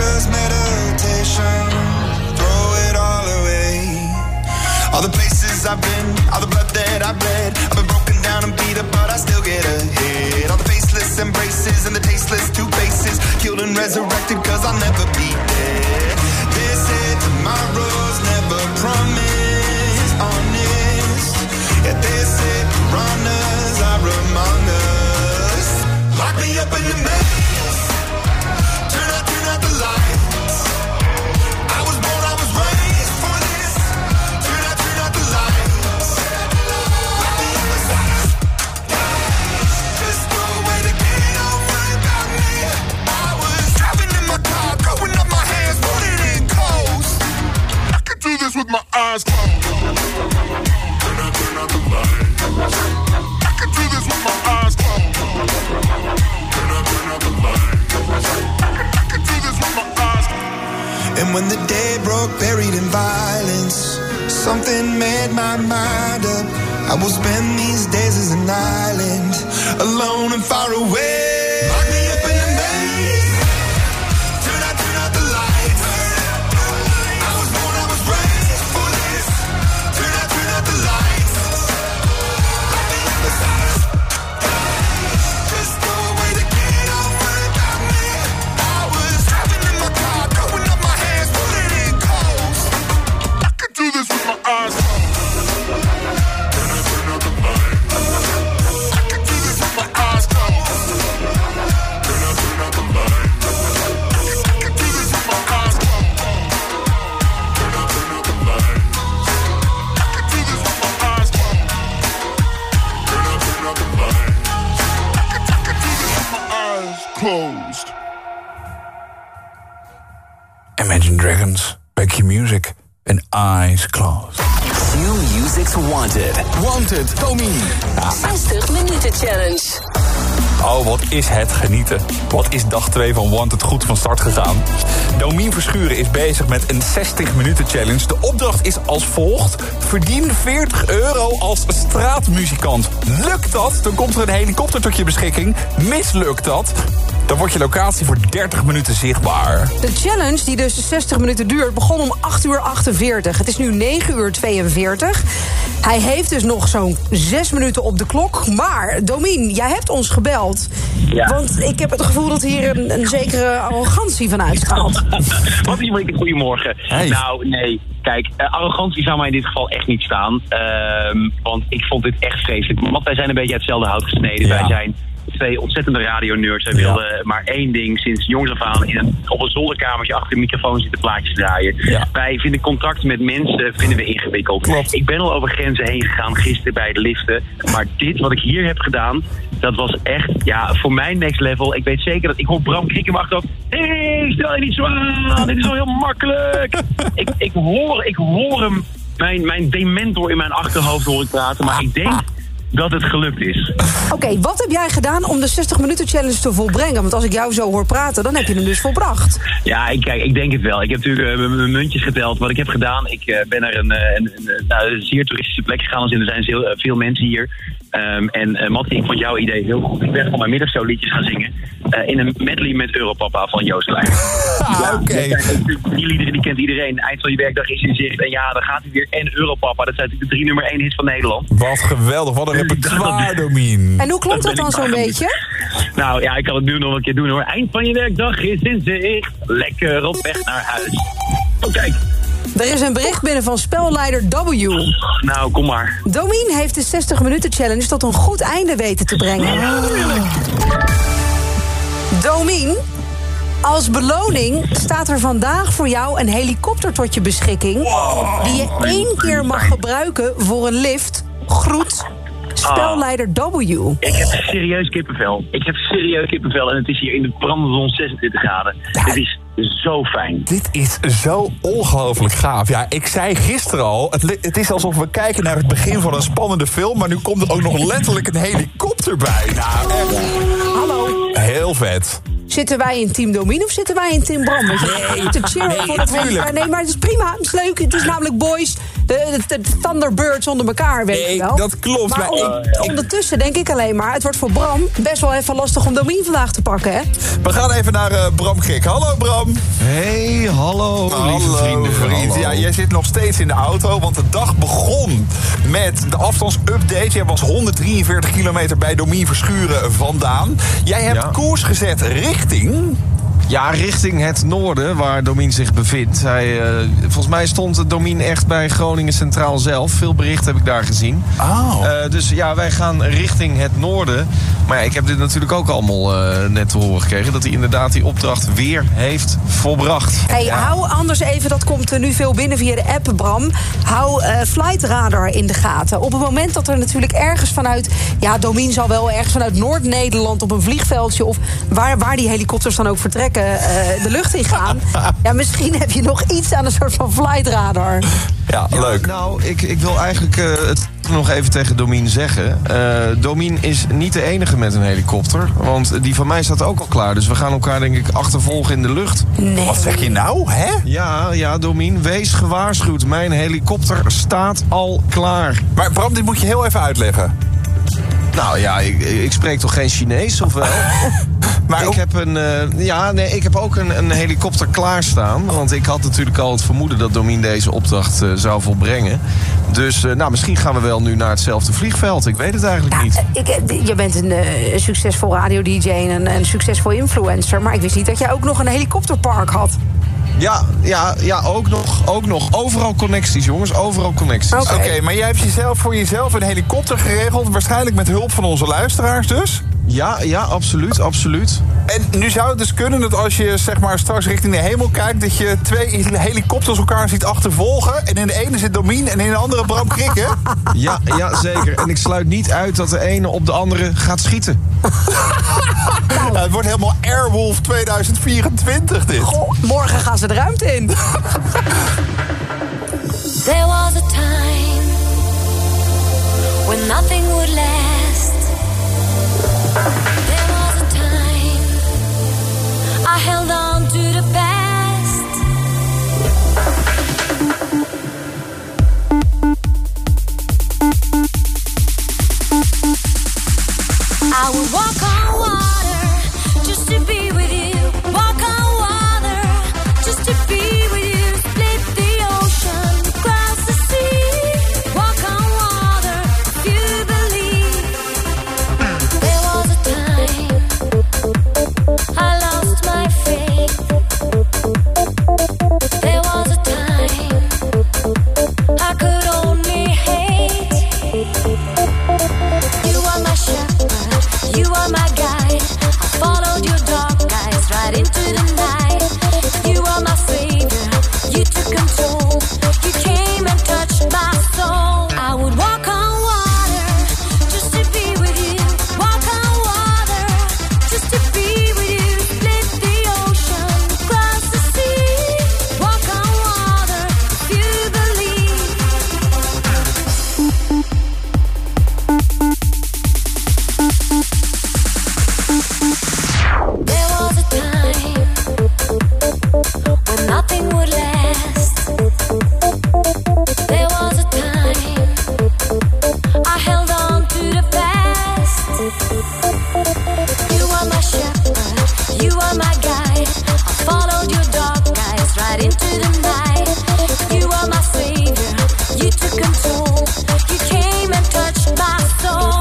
just meditation. Throw it all away. All the places I've been, all the blood that I've bled. I've been broken down and beat up, but I still get ahead. All the faceless embraces and the tasteless two faces. Killed and resurrected, cause I'll never be dead. They said tomorrow's never promised, honest. Yeah, they said piranhas are among us. Lock me up in the maze. Turn out the lights. I was born, I was raised for this. Turn out the lights. Lock me up inside. Just throw away the key, don't worry about me. I was driving in my car, throwing up my hands, putting in coast. I could do this with my eyes closed. Turn out the lights. I could do this with my eyes closed. Turn out the lights. I could do this with my eyes closed. And when the day broke, buried in violence, something made my mind up. I will spend these days as an island, alone and far away. Lock me up in the maze. Turn out the lights. I was born, I was raised for this. Turn out the lights. Lock me up inside. Just throw away the key, don't worry about me. I was driving in my car, throwing up my hands, pulling in coast. I could do this with my eyes closed. Turn out the lights. I could do this with my eyes closed. Turn out the lights. I could do this with my eyes closed. Turn out the lights. I could do this with my eyes closed. Turn out the lights. I could do this with my eyes closed. Imagine Dragons, Back Your Music and Eyes Closed. Q-Music's Wanted. Wanted, Tommy. 60 minuten challenge. Oh, wat is het genieten. Wat is dag 2 van Wanted goed van start gegaan. Domien Verschuren is bezig met een 60 minuten challenge. De opdracht is als volgt. Verdien €40 als straatmuzikant. Lukt dat? Dan komt er een helikopter tot je beschikking. Mislukt dat? Dan wordt je locatie voor 30 minuten zichtbaar. De challenge, die dus 60 minuten duurt, begon om 8:48. Het is nu 9:42. Hij heeft dus nog zo'n 6 minuten op de klok. Maar, Domien, jij hebt ons gebeld. Ja. Want ik heb het gevoel dat hier een zekere arrogantie van uitstraalt. Wat iemand een goedemorgen. Hey. Nou, nee. Kijk, arrogantie zou mij in dit geval echt niet staan. Want ik vond dit echt vreselijk. Want wij zijn een beetje uit hetzelfde hout gesneden. Ja. Wij zijn 2 ontzettende radionerds. Wij wilden maar één ding sinds jongs af aan op een zolderkamertje achter de microfoon zitten plaatjes draaien. Ja. Wij vinden contacten met mensen ingewikkeld. Klopt. Ik ben al over grenzen heen gegaan gisteren bij het liften. Maar dit wat ik hier heb gedaan, dat was echt, voor mij next level. Ik weet zeker dat ik hoor Bram Kriek in mijn achterhoofd. Hé, stel je niet zo aan. Dit is wel heel makkelijk. ik hoor hem, mijn dementor in mijn achterhoofd hoor ik praten. Maar ik denk dat het gelukt is. Oké, wat heb jij gedaan om de 60 minuten challenge te volbrengen? Want als ik jou zo hoor praten, dan heb je hem dus volbracht. Ja, ik denk het wel. Ik heb natuurlijk mijn muntjes geteld. Wat ik heb gedaan, ik ben naar een zeer toeristische plek gegaan. Als er zijn veel mensen hier. En Mattie, ik vond jouw idee heel goed. Ik ben van mijn middagshow liedjes gaan zingen. In een medley met Europapa van Joost Klein. Oké. Die liederen die kent iedereen. Eind van je werkdag is in zicht. En dan gaat hij weer. En Europapa, dat zijn natuurlijk de 3 nummer 1 hits van Nederland. Wat geweldig, wat een repertoire, Domien. En hoe klonk dat dan zo'n beetje? Nou ja, ik kan het nu nog een keer doen hoor. Eind van je werkdag is in zicht. Lekker op weg naar huis. Oh, kijk. Er is een bericht binnen van spelleider W. Nou, kom maar. Domien heeft de 60 minuten challenge tot een goed einde weten te brengen. Domien, als beloning staat er vandaag voor jou een helikopter tot je beschikking. Die je 1 keer mag gebruiken voor een lift. Groet, spelleider W. Ik heb serieus kippenvel. En het is hier in de brandende zon 26 graden. Het is zo fijn. Dit is zo ongelooflijk gaaf. Ja, ik zei gisteren al, het is alsof we kijken naar het begin van een spannende film, maar nu komt er ook nog letterlijk een helikopter bij. Nou, echt. Hallo. Heel vet. Zitten wij in team Domien of zitten wij in team Bram? Te chillen voor het natuurlijk. Nee, maar het is prima. Het is leuk. Het is namelijk, boys, de Thunderbirds onder elkaar, weet je wel. Dat klopt. Maar ondertussen denk ik alleen maar, het wordt voor Bram best wel even lastig om Domien vandaag te pakken, hè? We gaan even naar Bram Krik. Hallo Bram. Hey, hallo lieve vrienden. Vriend. Ja, jij zit nog steeds in de auto, want de dag begon met de afstandsupdate. Jij was 143 kilometer bij Domien Verschuren vandaan. Jij hebt koers gezet richting... Ja, richting het noorden, waar Domien zich bevindt. Volgens mij stond Domien echt bij Groningen Centraal zelf. Veel berichten heb ik daar gezien. Dus ja, wij gaan richting het noorden. Maar ja, ik heb dit natuurlijk ook allemaal net te horen gekregen... dat hij inderdaad die opdracht weer heeft volbracht. Hey, hou anders even, dat komt nu veel binnen via de app, Bram. Hou Flight Radar in de gaten. Op het moment dat er natuurlijk ergens vanuit... Ja, Domien zal wel ergens vanuit Noord-Nederland op een vliegveldje... of waar die helikopters dan ook vertrekken... de lucht in gaan. Ja, misschien heb je nog iets aan een soort van flight radar. Ja, leuk. Nou, ik wil eigenlijk het nog even tegen Domien zeggen. Domien is niet de enige met een helikopter. Want die van mij staat ook al klaar. Dus we gaan elkaar denk ik achtervolgen in de lucht. Nee. Wat zeg je nou, hè? Ja, Domien, wees gewaarschuwd. Mijn helikopter staat al klaar. Maar Bram, dit moet je heel even uitleggen. Nou ja, ik spreek toch geen Chinees, of wel? Maar ik heb ook een helikopter klaarstaan. Want ik had natuurlijk al het vermoeden dat Domien deze opdracht zou volbrengen. Dus misschien gaan we wel nu naar hetzelfde vliegveld. Ik weet het eigenlijk niet. Je bent een succesvol radio-dj en een succesvol influencer. Maar ik wist niet dat jij ook nog een helikopterpark had. Ja, ook nog. Overal connecties, jongens. Overal connecties. Oké, maar jij hebt voor jezelf een helikopter geregeld. Waarschijnlijk met hulp van onze luisteraars dus? Ja, absoluut. En nu zou het dus kunnen dat als je zeg maar straks richting de hemel kijkt... dat je 2 helikopters elkaar ziet achtervolgen. En in de ene zit Domien en in de andere Bram Krik, hè? Ja, zeker. En ik sluit niet uit dat de ene op de andere gaat schieten. Nou, het wordt helemaal Airwolf 2024 dit. Goh, morgen gaan ze de ruimte in. There was a time when nothing would last. There was a time I held on to the past. I would walk on water just to be with you. Walk on water just to be with you. Split the ocean, cross the sea. Walk on water if you believe. There was a time I lost my faith. There was a time I could only hate. You are my shepherd, you are my guide. I followed your dark eyes right into the night. You are my savior, you took control. You came and touched my soul. I would walk on water just to be with you. Walk on water just to be with you. Split the ocean, cross the sea. Walk on water if you believe. There was a time when nothing would last. There was a time I held on to the past. You are my shepherd, you are my guide. I followed your dark eyes right into the night. You are my savior, you took control. You came and touched my soul.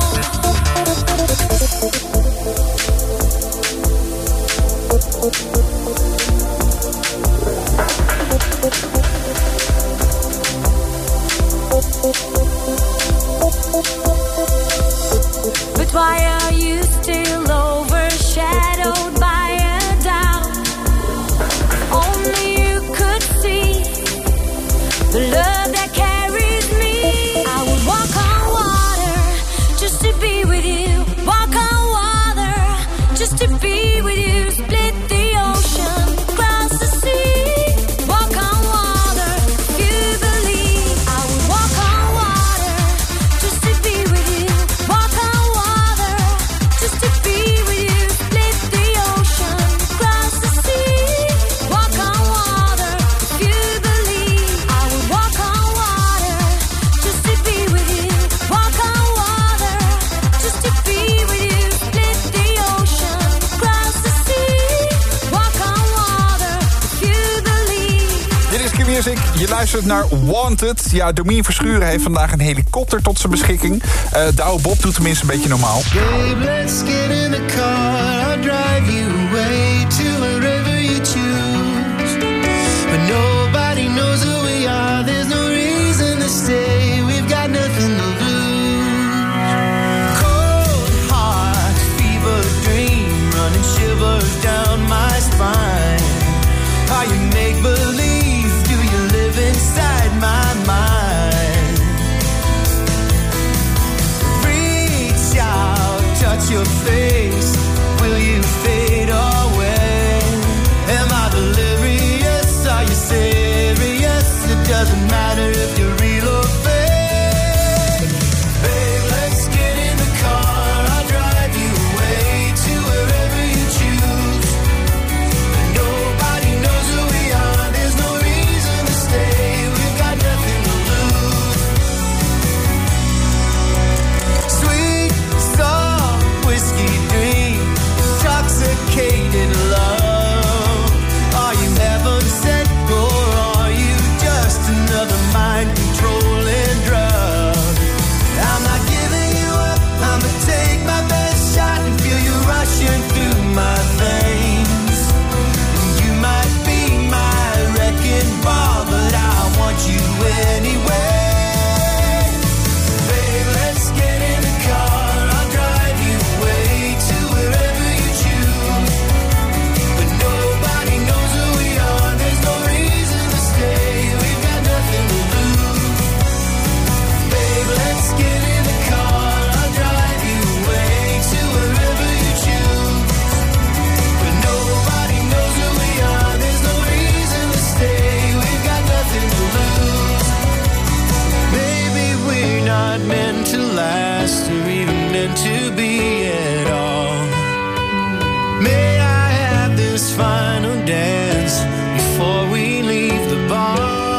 But why are you still overshadowed by a doubt? Only you could see the love that carries me. I would walk on water just to be with you. Walk on water just to be with you. Split the ocean, cross the sea. Walk on water if you believe. I would walk on water just to be with you. Walk on water just to be Je luistert naar Wanted. Ja, Domien Verschuren heeft vandaag een helikopter tot zijn beschikking. Douwe Bob doet tenminste een beetje normaal. Babe, let's get in the car. I'll drive you away to wherever you choose. But nobody knows who we are. There's no reason to stay. We've got nothing to lose. Cold heart, fever dream, running shivers down my spine. Are you make believe? Do you live inside my mind? Reach out, touch your face. Will you fade away? Am I delirious? Are you serious? It doesn't matter if you're real or fake. Babe, let's get in the car. I'll drive you away to wherever you choose. Nobody knows who we are. There's no reason to stay. We've got nothing to lose. Sweet, soft, whiskey dream, intoxicated love. Are you heaven sent or are you just another mind-controlling drug? I'm not giving you up. I'ma take my best shot and feel you rushing through my veins. You might be my wrecking ball, but I want you anyway. Babe, let's get in the car. I'll drive you away to wherever you choose. But nobody knows who we are. There's no reason to stay. We've got nothing to lose. Babe, let's get in the car. I'll drive you away to wherever you choose. But nobody knows who we are. There's no reason to stay. We've got nothing to lose. Maybe we're not meant to last or even meant to be at all. May I have this final dance before we leave the bar?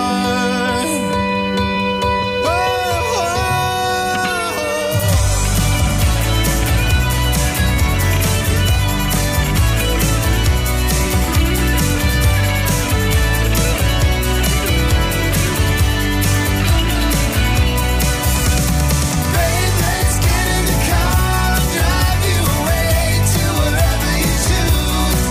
Babe, let's get in the car. I'll drive you away to wherever you choose.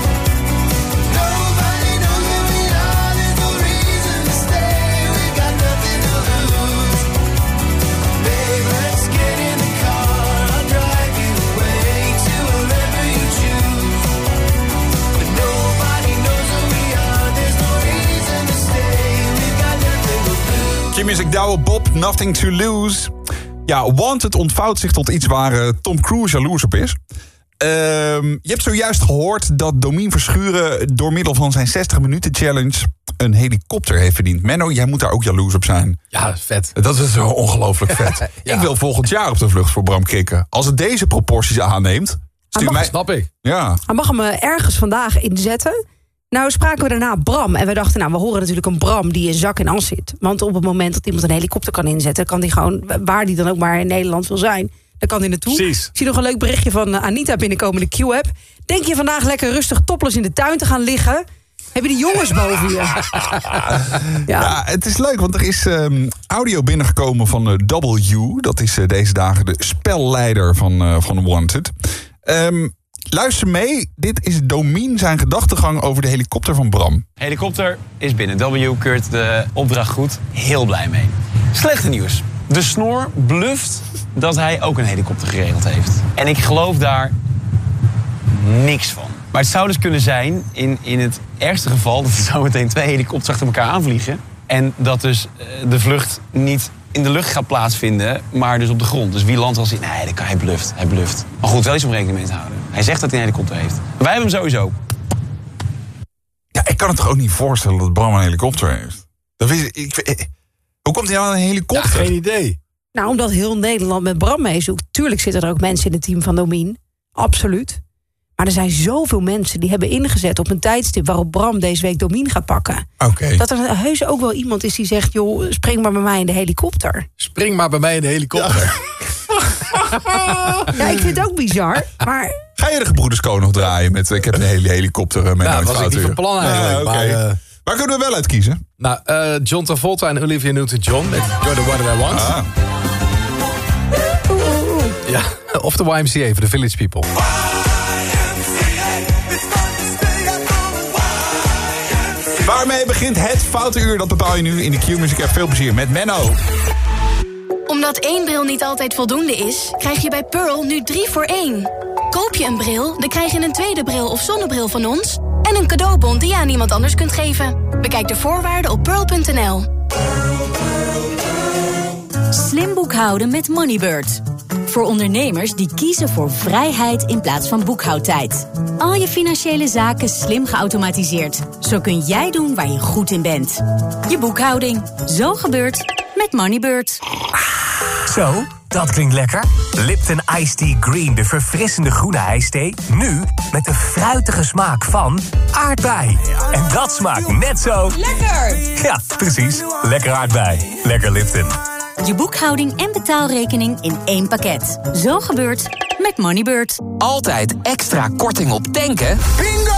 Nobody knows who we are. There's no reason to stay. We've got nothing to lose. Babe, let's get in the car. I'll drive you away to wherever you choose. But nobody knows who we are. There's no reason to stay. We've got nothing to lose. Q-Music, Douwe Bob, Nothing to Lose. Ja, Wanted ontvouwt zich tot iets waar Tom Cruise jaloers op is. Je hebt zojuist gehoord dat Domien Verschuren door middel van zijn 60-minuten challenge een helikopter heeft verdiend. Menno, jij moet daar ook jaloers op zijn. Ja, vet. Dat is zo ongelooflijk vet. Ja. Ik wil volgend jaar op de vlucht voor Bram Krikke. Als het deze proporties aanneemt, stuur mij... Snap ik. Ja. Hij mag hem ergens vandaag inzetten. Nou spraken we daarna Bram. En we dachten, nou, we horen natuurlijk een Bram die in zak en as zit. Want op het moment dat iemand een helikopter kan inzetten, kan hij gewoon, waar die dan ook maar in Nederland wil zijn, dan kan hij naartoe. Precies. Ik zie nog een leuk berichtje van Anita binnenkomen in de Q-app. Denk je vandaag lekker rustig topless in de tuin te gaan liggen? Heb je die jongens boven je? Ja, het is leuk, want er is audio binnengekomen van W. Dat is deze dagen de spelleider van Wanted. Luister mee, dit is Domien zijn gedachtegang over de helikopter van Bram. Helikopter is binnen. W keurt de opdracht goed. Heel blij mee. Slechte nieuws. De snor bluft dat hij ook een helikopter geregeld heeft. En ik geloof daar niks van. Maar het zou dus kunnen zijn, in het ergste geval, dat er zo meteen 2 helikopters achter elkaar aanvliegen. En dat dus de vlucht niet in de lucht gaat plaatsvinden, maar dus op de grond. Dus wie landt als hij... Nee, hij bluft. Maar goed, wel iets om rekening mee te houden. Hij zegt dat hij een helikopter heeft. Wij hebben hem sowieso. Ja, ik kan het toch ook niet voorstellen dat Bram een helikopter heeft? Hoe komt hij nou aan een helikopter? Ja, geen idee. Nou, omdat heel Nederland met Bram meezoekt. Tuurlijk zitten er ook mensen in het team van Domien. Absoluut. Maar er zijn zoveel mensen die hebben ingezet op een tijdstip waarop Bram deze week Domien gaat pakken. Okay. Dat er heus ook wel iemand is die zegt, joh, spring maar bij mij in de helikopter. Spring maar bij mij in de helikopter. Ja, ik vind het ook bizar, maar... Ga je de gebroeders Koon nog draaien met ik heb een hele helikopter mee? Ja, dat was ik niet van plan eigenlijk. Okay. Waar kunnen we wel uit kiezen? Nou, John Travolta en Olivia Newton-John met You're the One That I Want. Ja, of de YMCA voor de Village People. Waarmee begint het Foute Uur? Dat bepaal je nu in de Q-Music app. Veel plezier met Menno. Omdat 1 bril niet altijd voldoende is, krijg je bij Pearl nu 3 voor 1. Koop je een bril, dan krijg je een tweede bril of zonnebril van ons en een cadeaubon die je aan iemand anders kunt geven. Bekijk de voorwaarden op pearl.nl. Slim boekhouden met Moneybird. Voor ondernemers die kiezen voor vrijheid in plaats van boekhoudtijd. Al je financiële zaken slim geautomatiseerd. Zo kun jij doen waar je goed in bent. Je boekhouding. Zo gebeurt met Moneybird. Zo, dat klinkt lekker. Lipton Iced Tea Green, de verfrissende groene ijsthee. Nu met de fruitige smaak van aardbei. En dat smaakt net zo... Lekker! Ja, precies. Lekker aardbei. Lekker Lipton. Je boekhouding en betaalrekening in één pakket. Zo gebeurt met Moneybird. Altijd extra korting op tanken? Bingo!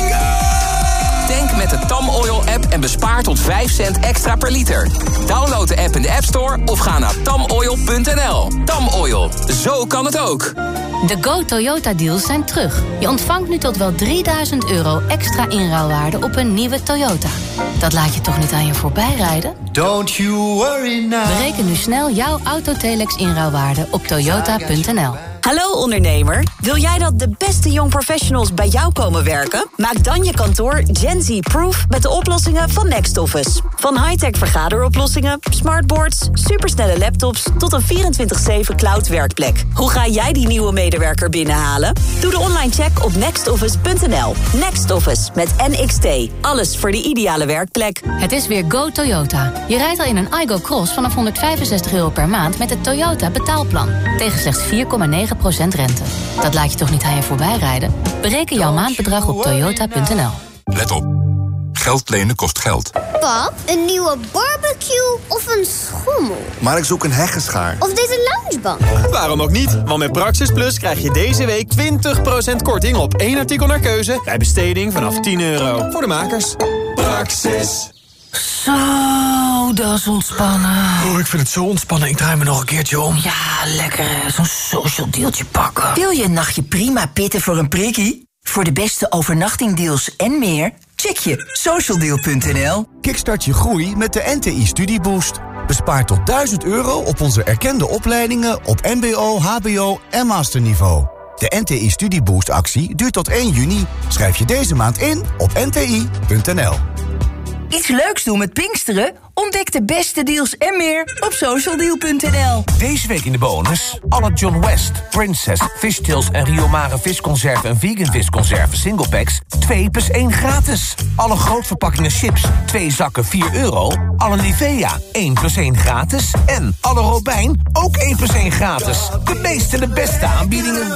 Tank met de Tam Oil app en bespaar tot 5 cent extra per liter. Download de app in de App Store of ga naar tamoil.nl. Tam Oil, zo kan het ook. De Go Toyota deals zijn terug. Je ontvangt nu tot wel €3000 extra inruilwaarde op een nieuwe Toyota. Dat laat je toch niet aan je voorbij rijden? Don't you worry now. Bereken nu snel jouw Autotelex inruilwaarde op toyota.nl. Hallo ondernemer, wil jij dat de beste young professionals bij jou komen werken? Maak dan je kantoor Gen Z-proof met de oplossingen van Next Office. Van high-tech vergaderoplossingen, smartboards, supersnelle laptops tot een 24/7 cloud werkplek. Hoe ga jij die nieuwe medewerker binnenhalen? Doe de online check op nextoffice.nl. Next Office met NXT. Alles voor de ideale werkplek. Het is weer Go Toyota. Je rijdt al in een Aygo Cross vanaf €165 per maand met het Toyota betaalplan. Tegen slechts 4,9% rente. Dat laat je toch niet aan je voorbij rijden? Bereken jouw maandbedrag op toyota.nl. Let op. Geld lenen kost geld. Pap, een nieuwe barbecue of een schommel? Maar ik zoek een heggenschaar. Of deze loungebank? Waarom ook niet? Want met Praxis Plus krijg je deze week 20% korting op 1 artikel naar keuze bij besteding vanaf €10. Voor de makers. Praxis. Zo, dat is ontspannen. Oh, ik vind het zo ontspannen. Ik draai me nog een keertje om. Ja, lekker zo'n social dealtje pakken. Wil je een nachtje prima pitten voor een prikkie? Voor de beste overnachtingdeals en meer, check je socialdeal.nl. Kickstart je groei met de NTI Studieboost. Bespaar tot €1000 op onze erkende opleidingen op mbo, hbo en masterniveau. De NTI Studieboost actie duurt tot 1 juni. Schrijf je deze maand in op nti.nl. Iets leuks doen met Pinksteren? Ontdek de beste deals en meer op socialdeal.nl. Deze week in de bonus alle John West, Princess, Fishtails en Rio Mare visconserven en vegan visconserven singlepacks 2+1 gratis. Alle grootverpakkingen chips, 2 zakken €4. Alle Nivea, 1+1 gratis. En alle Robijn, ook 1+1 gratis. De meeste, de beste aanbiedingen.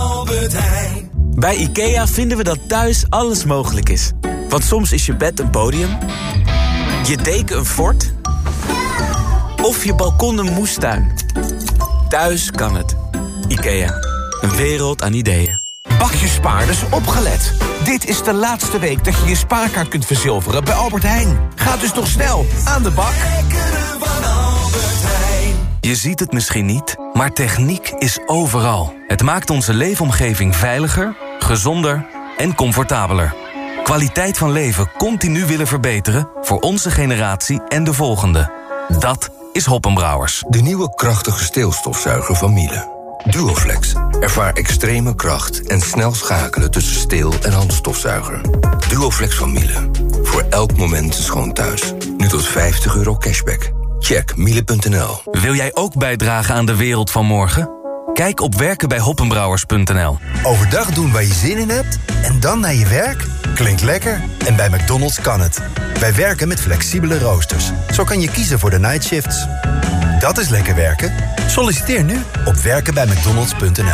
Bij IKEA vinden we dat thuis alles mogelijk is. Want soms is je bed een podium, je deken een fort of je balkon een moestuin. Thuis kan het. IKEA, een wereld aan ideeën. Bakjespaarders, opgelet. Dit is de laatste week dat je je spaarkaart kunt verzilveren bij Albert Heijn. Ga dus nog snel aan de bak. Je ziet het misschien niet, maar techniek is overal. Het maakt onze leefomgeving veiliger, gezonder en comfortabeler. Kwaliteit van leven continu willen verbeteren voor onze generatie en de volgende. Dat is Hoppenbrouwers. De nieuwe krachtige steelstofzuiger van Miele. Duoflex. Ervaar extreme kracht en snel schakelen tussen steel- en handstofzuiger. Duoflex van Miele. Voor elk moment schoon thuis. Nu tot €50 cashback. Check miele.nl. Wil jij ook bijdragen aan de wereld van morgen? Kijk op werkenbijhoppenbrouwers.nl. Overdag doen waar je zin in hebt en dan naar je werk? Klinkt lekker en bij McDonald's kan het. Wij werken met flexibele roosters. Zo kan je kiezen voor de night shifts. Dat is lekker werken. Solliciteer nu op werkenbijmcdonalds.nl.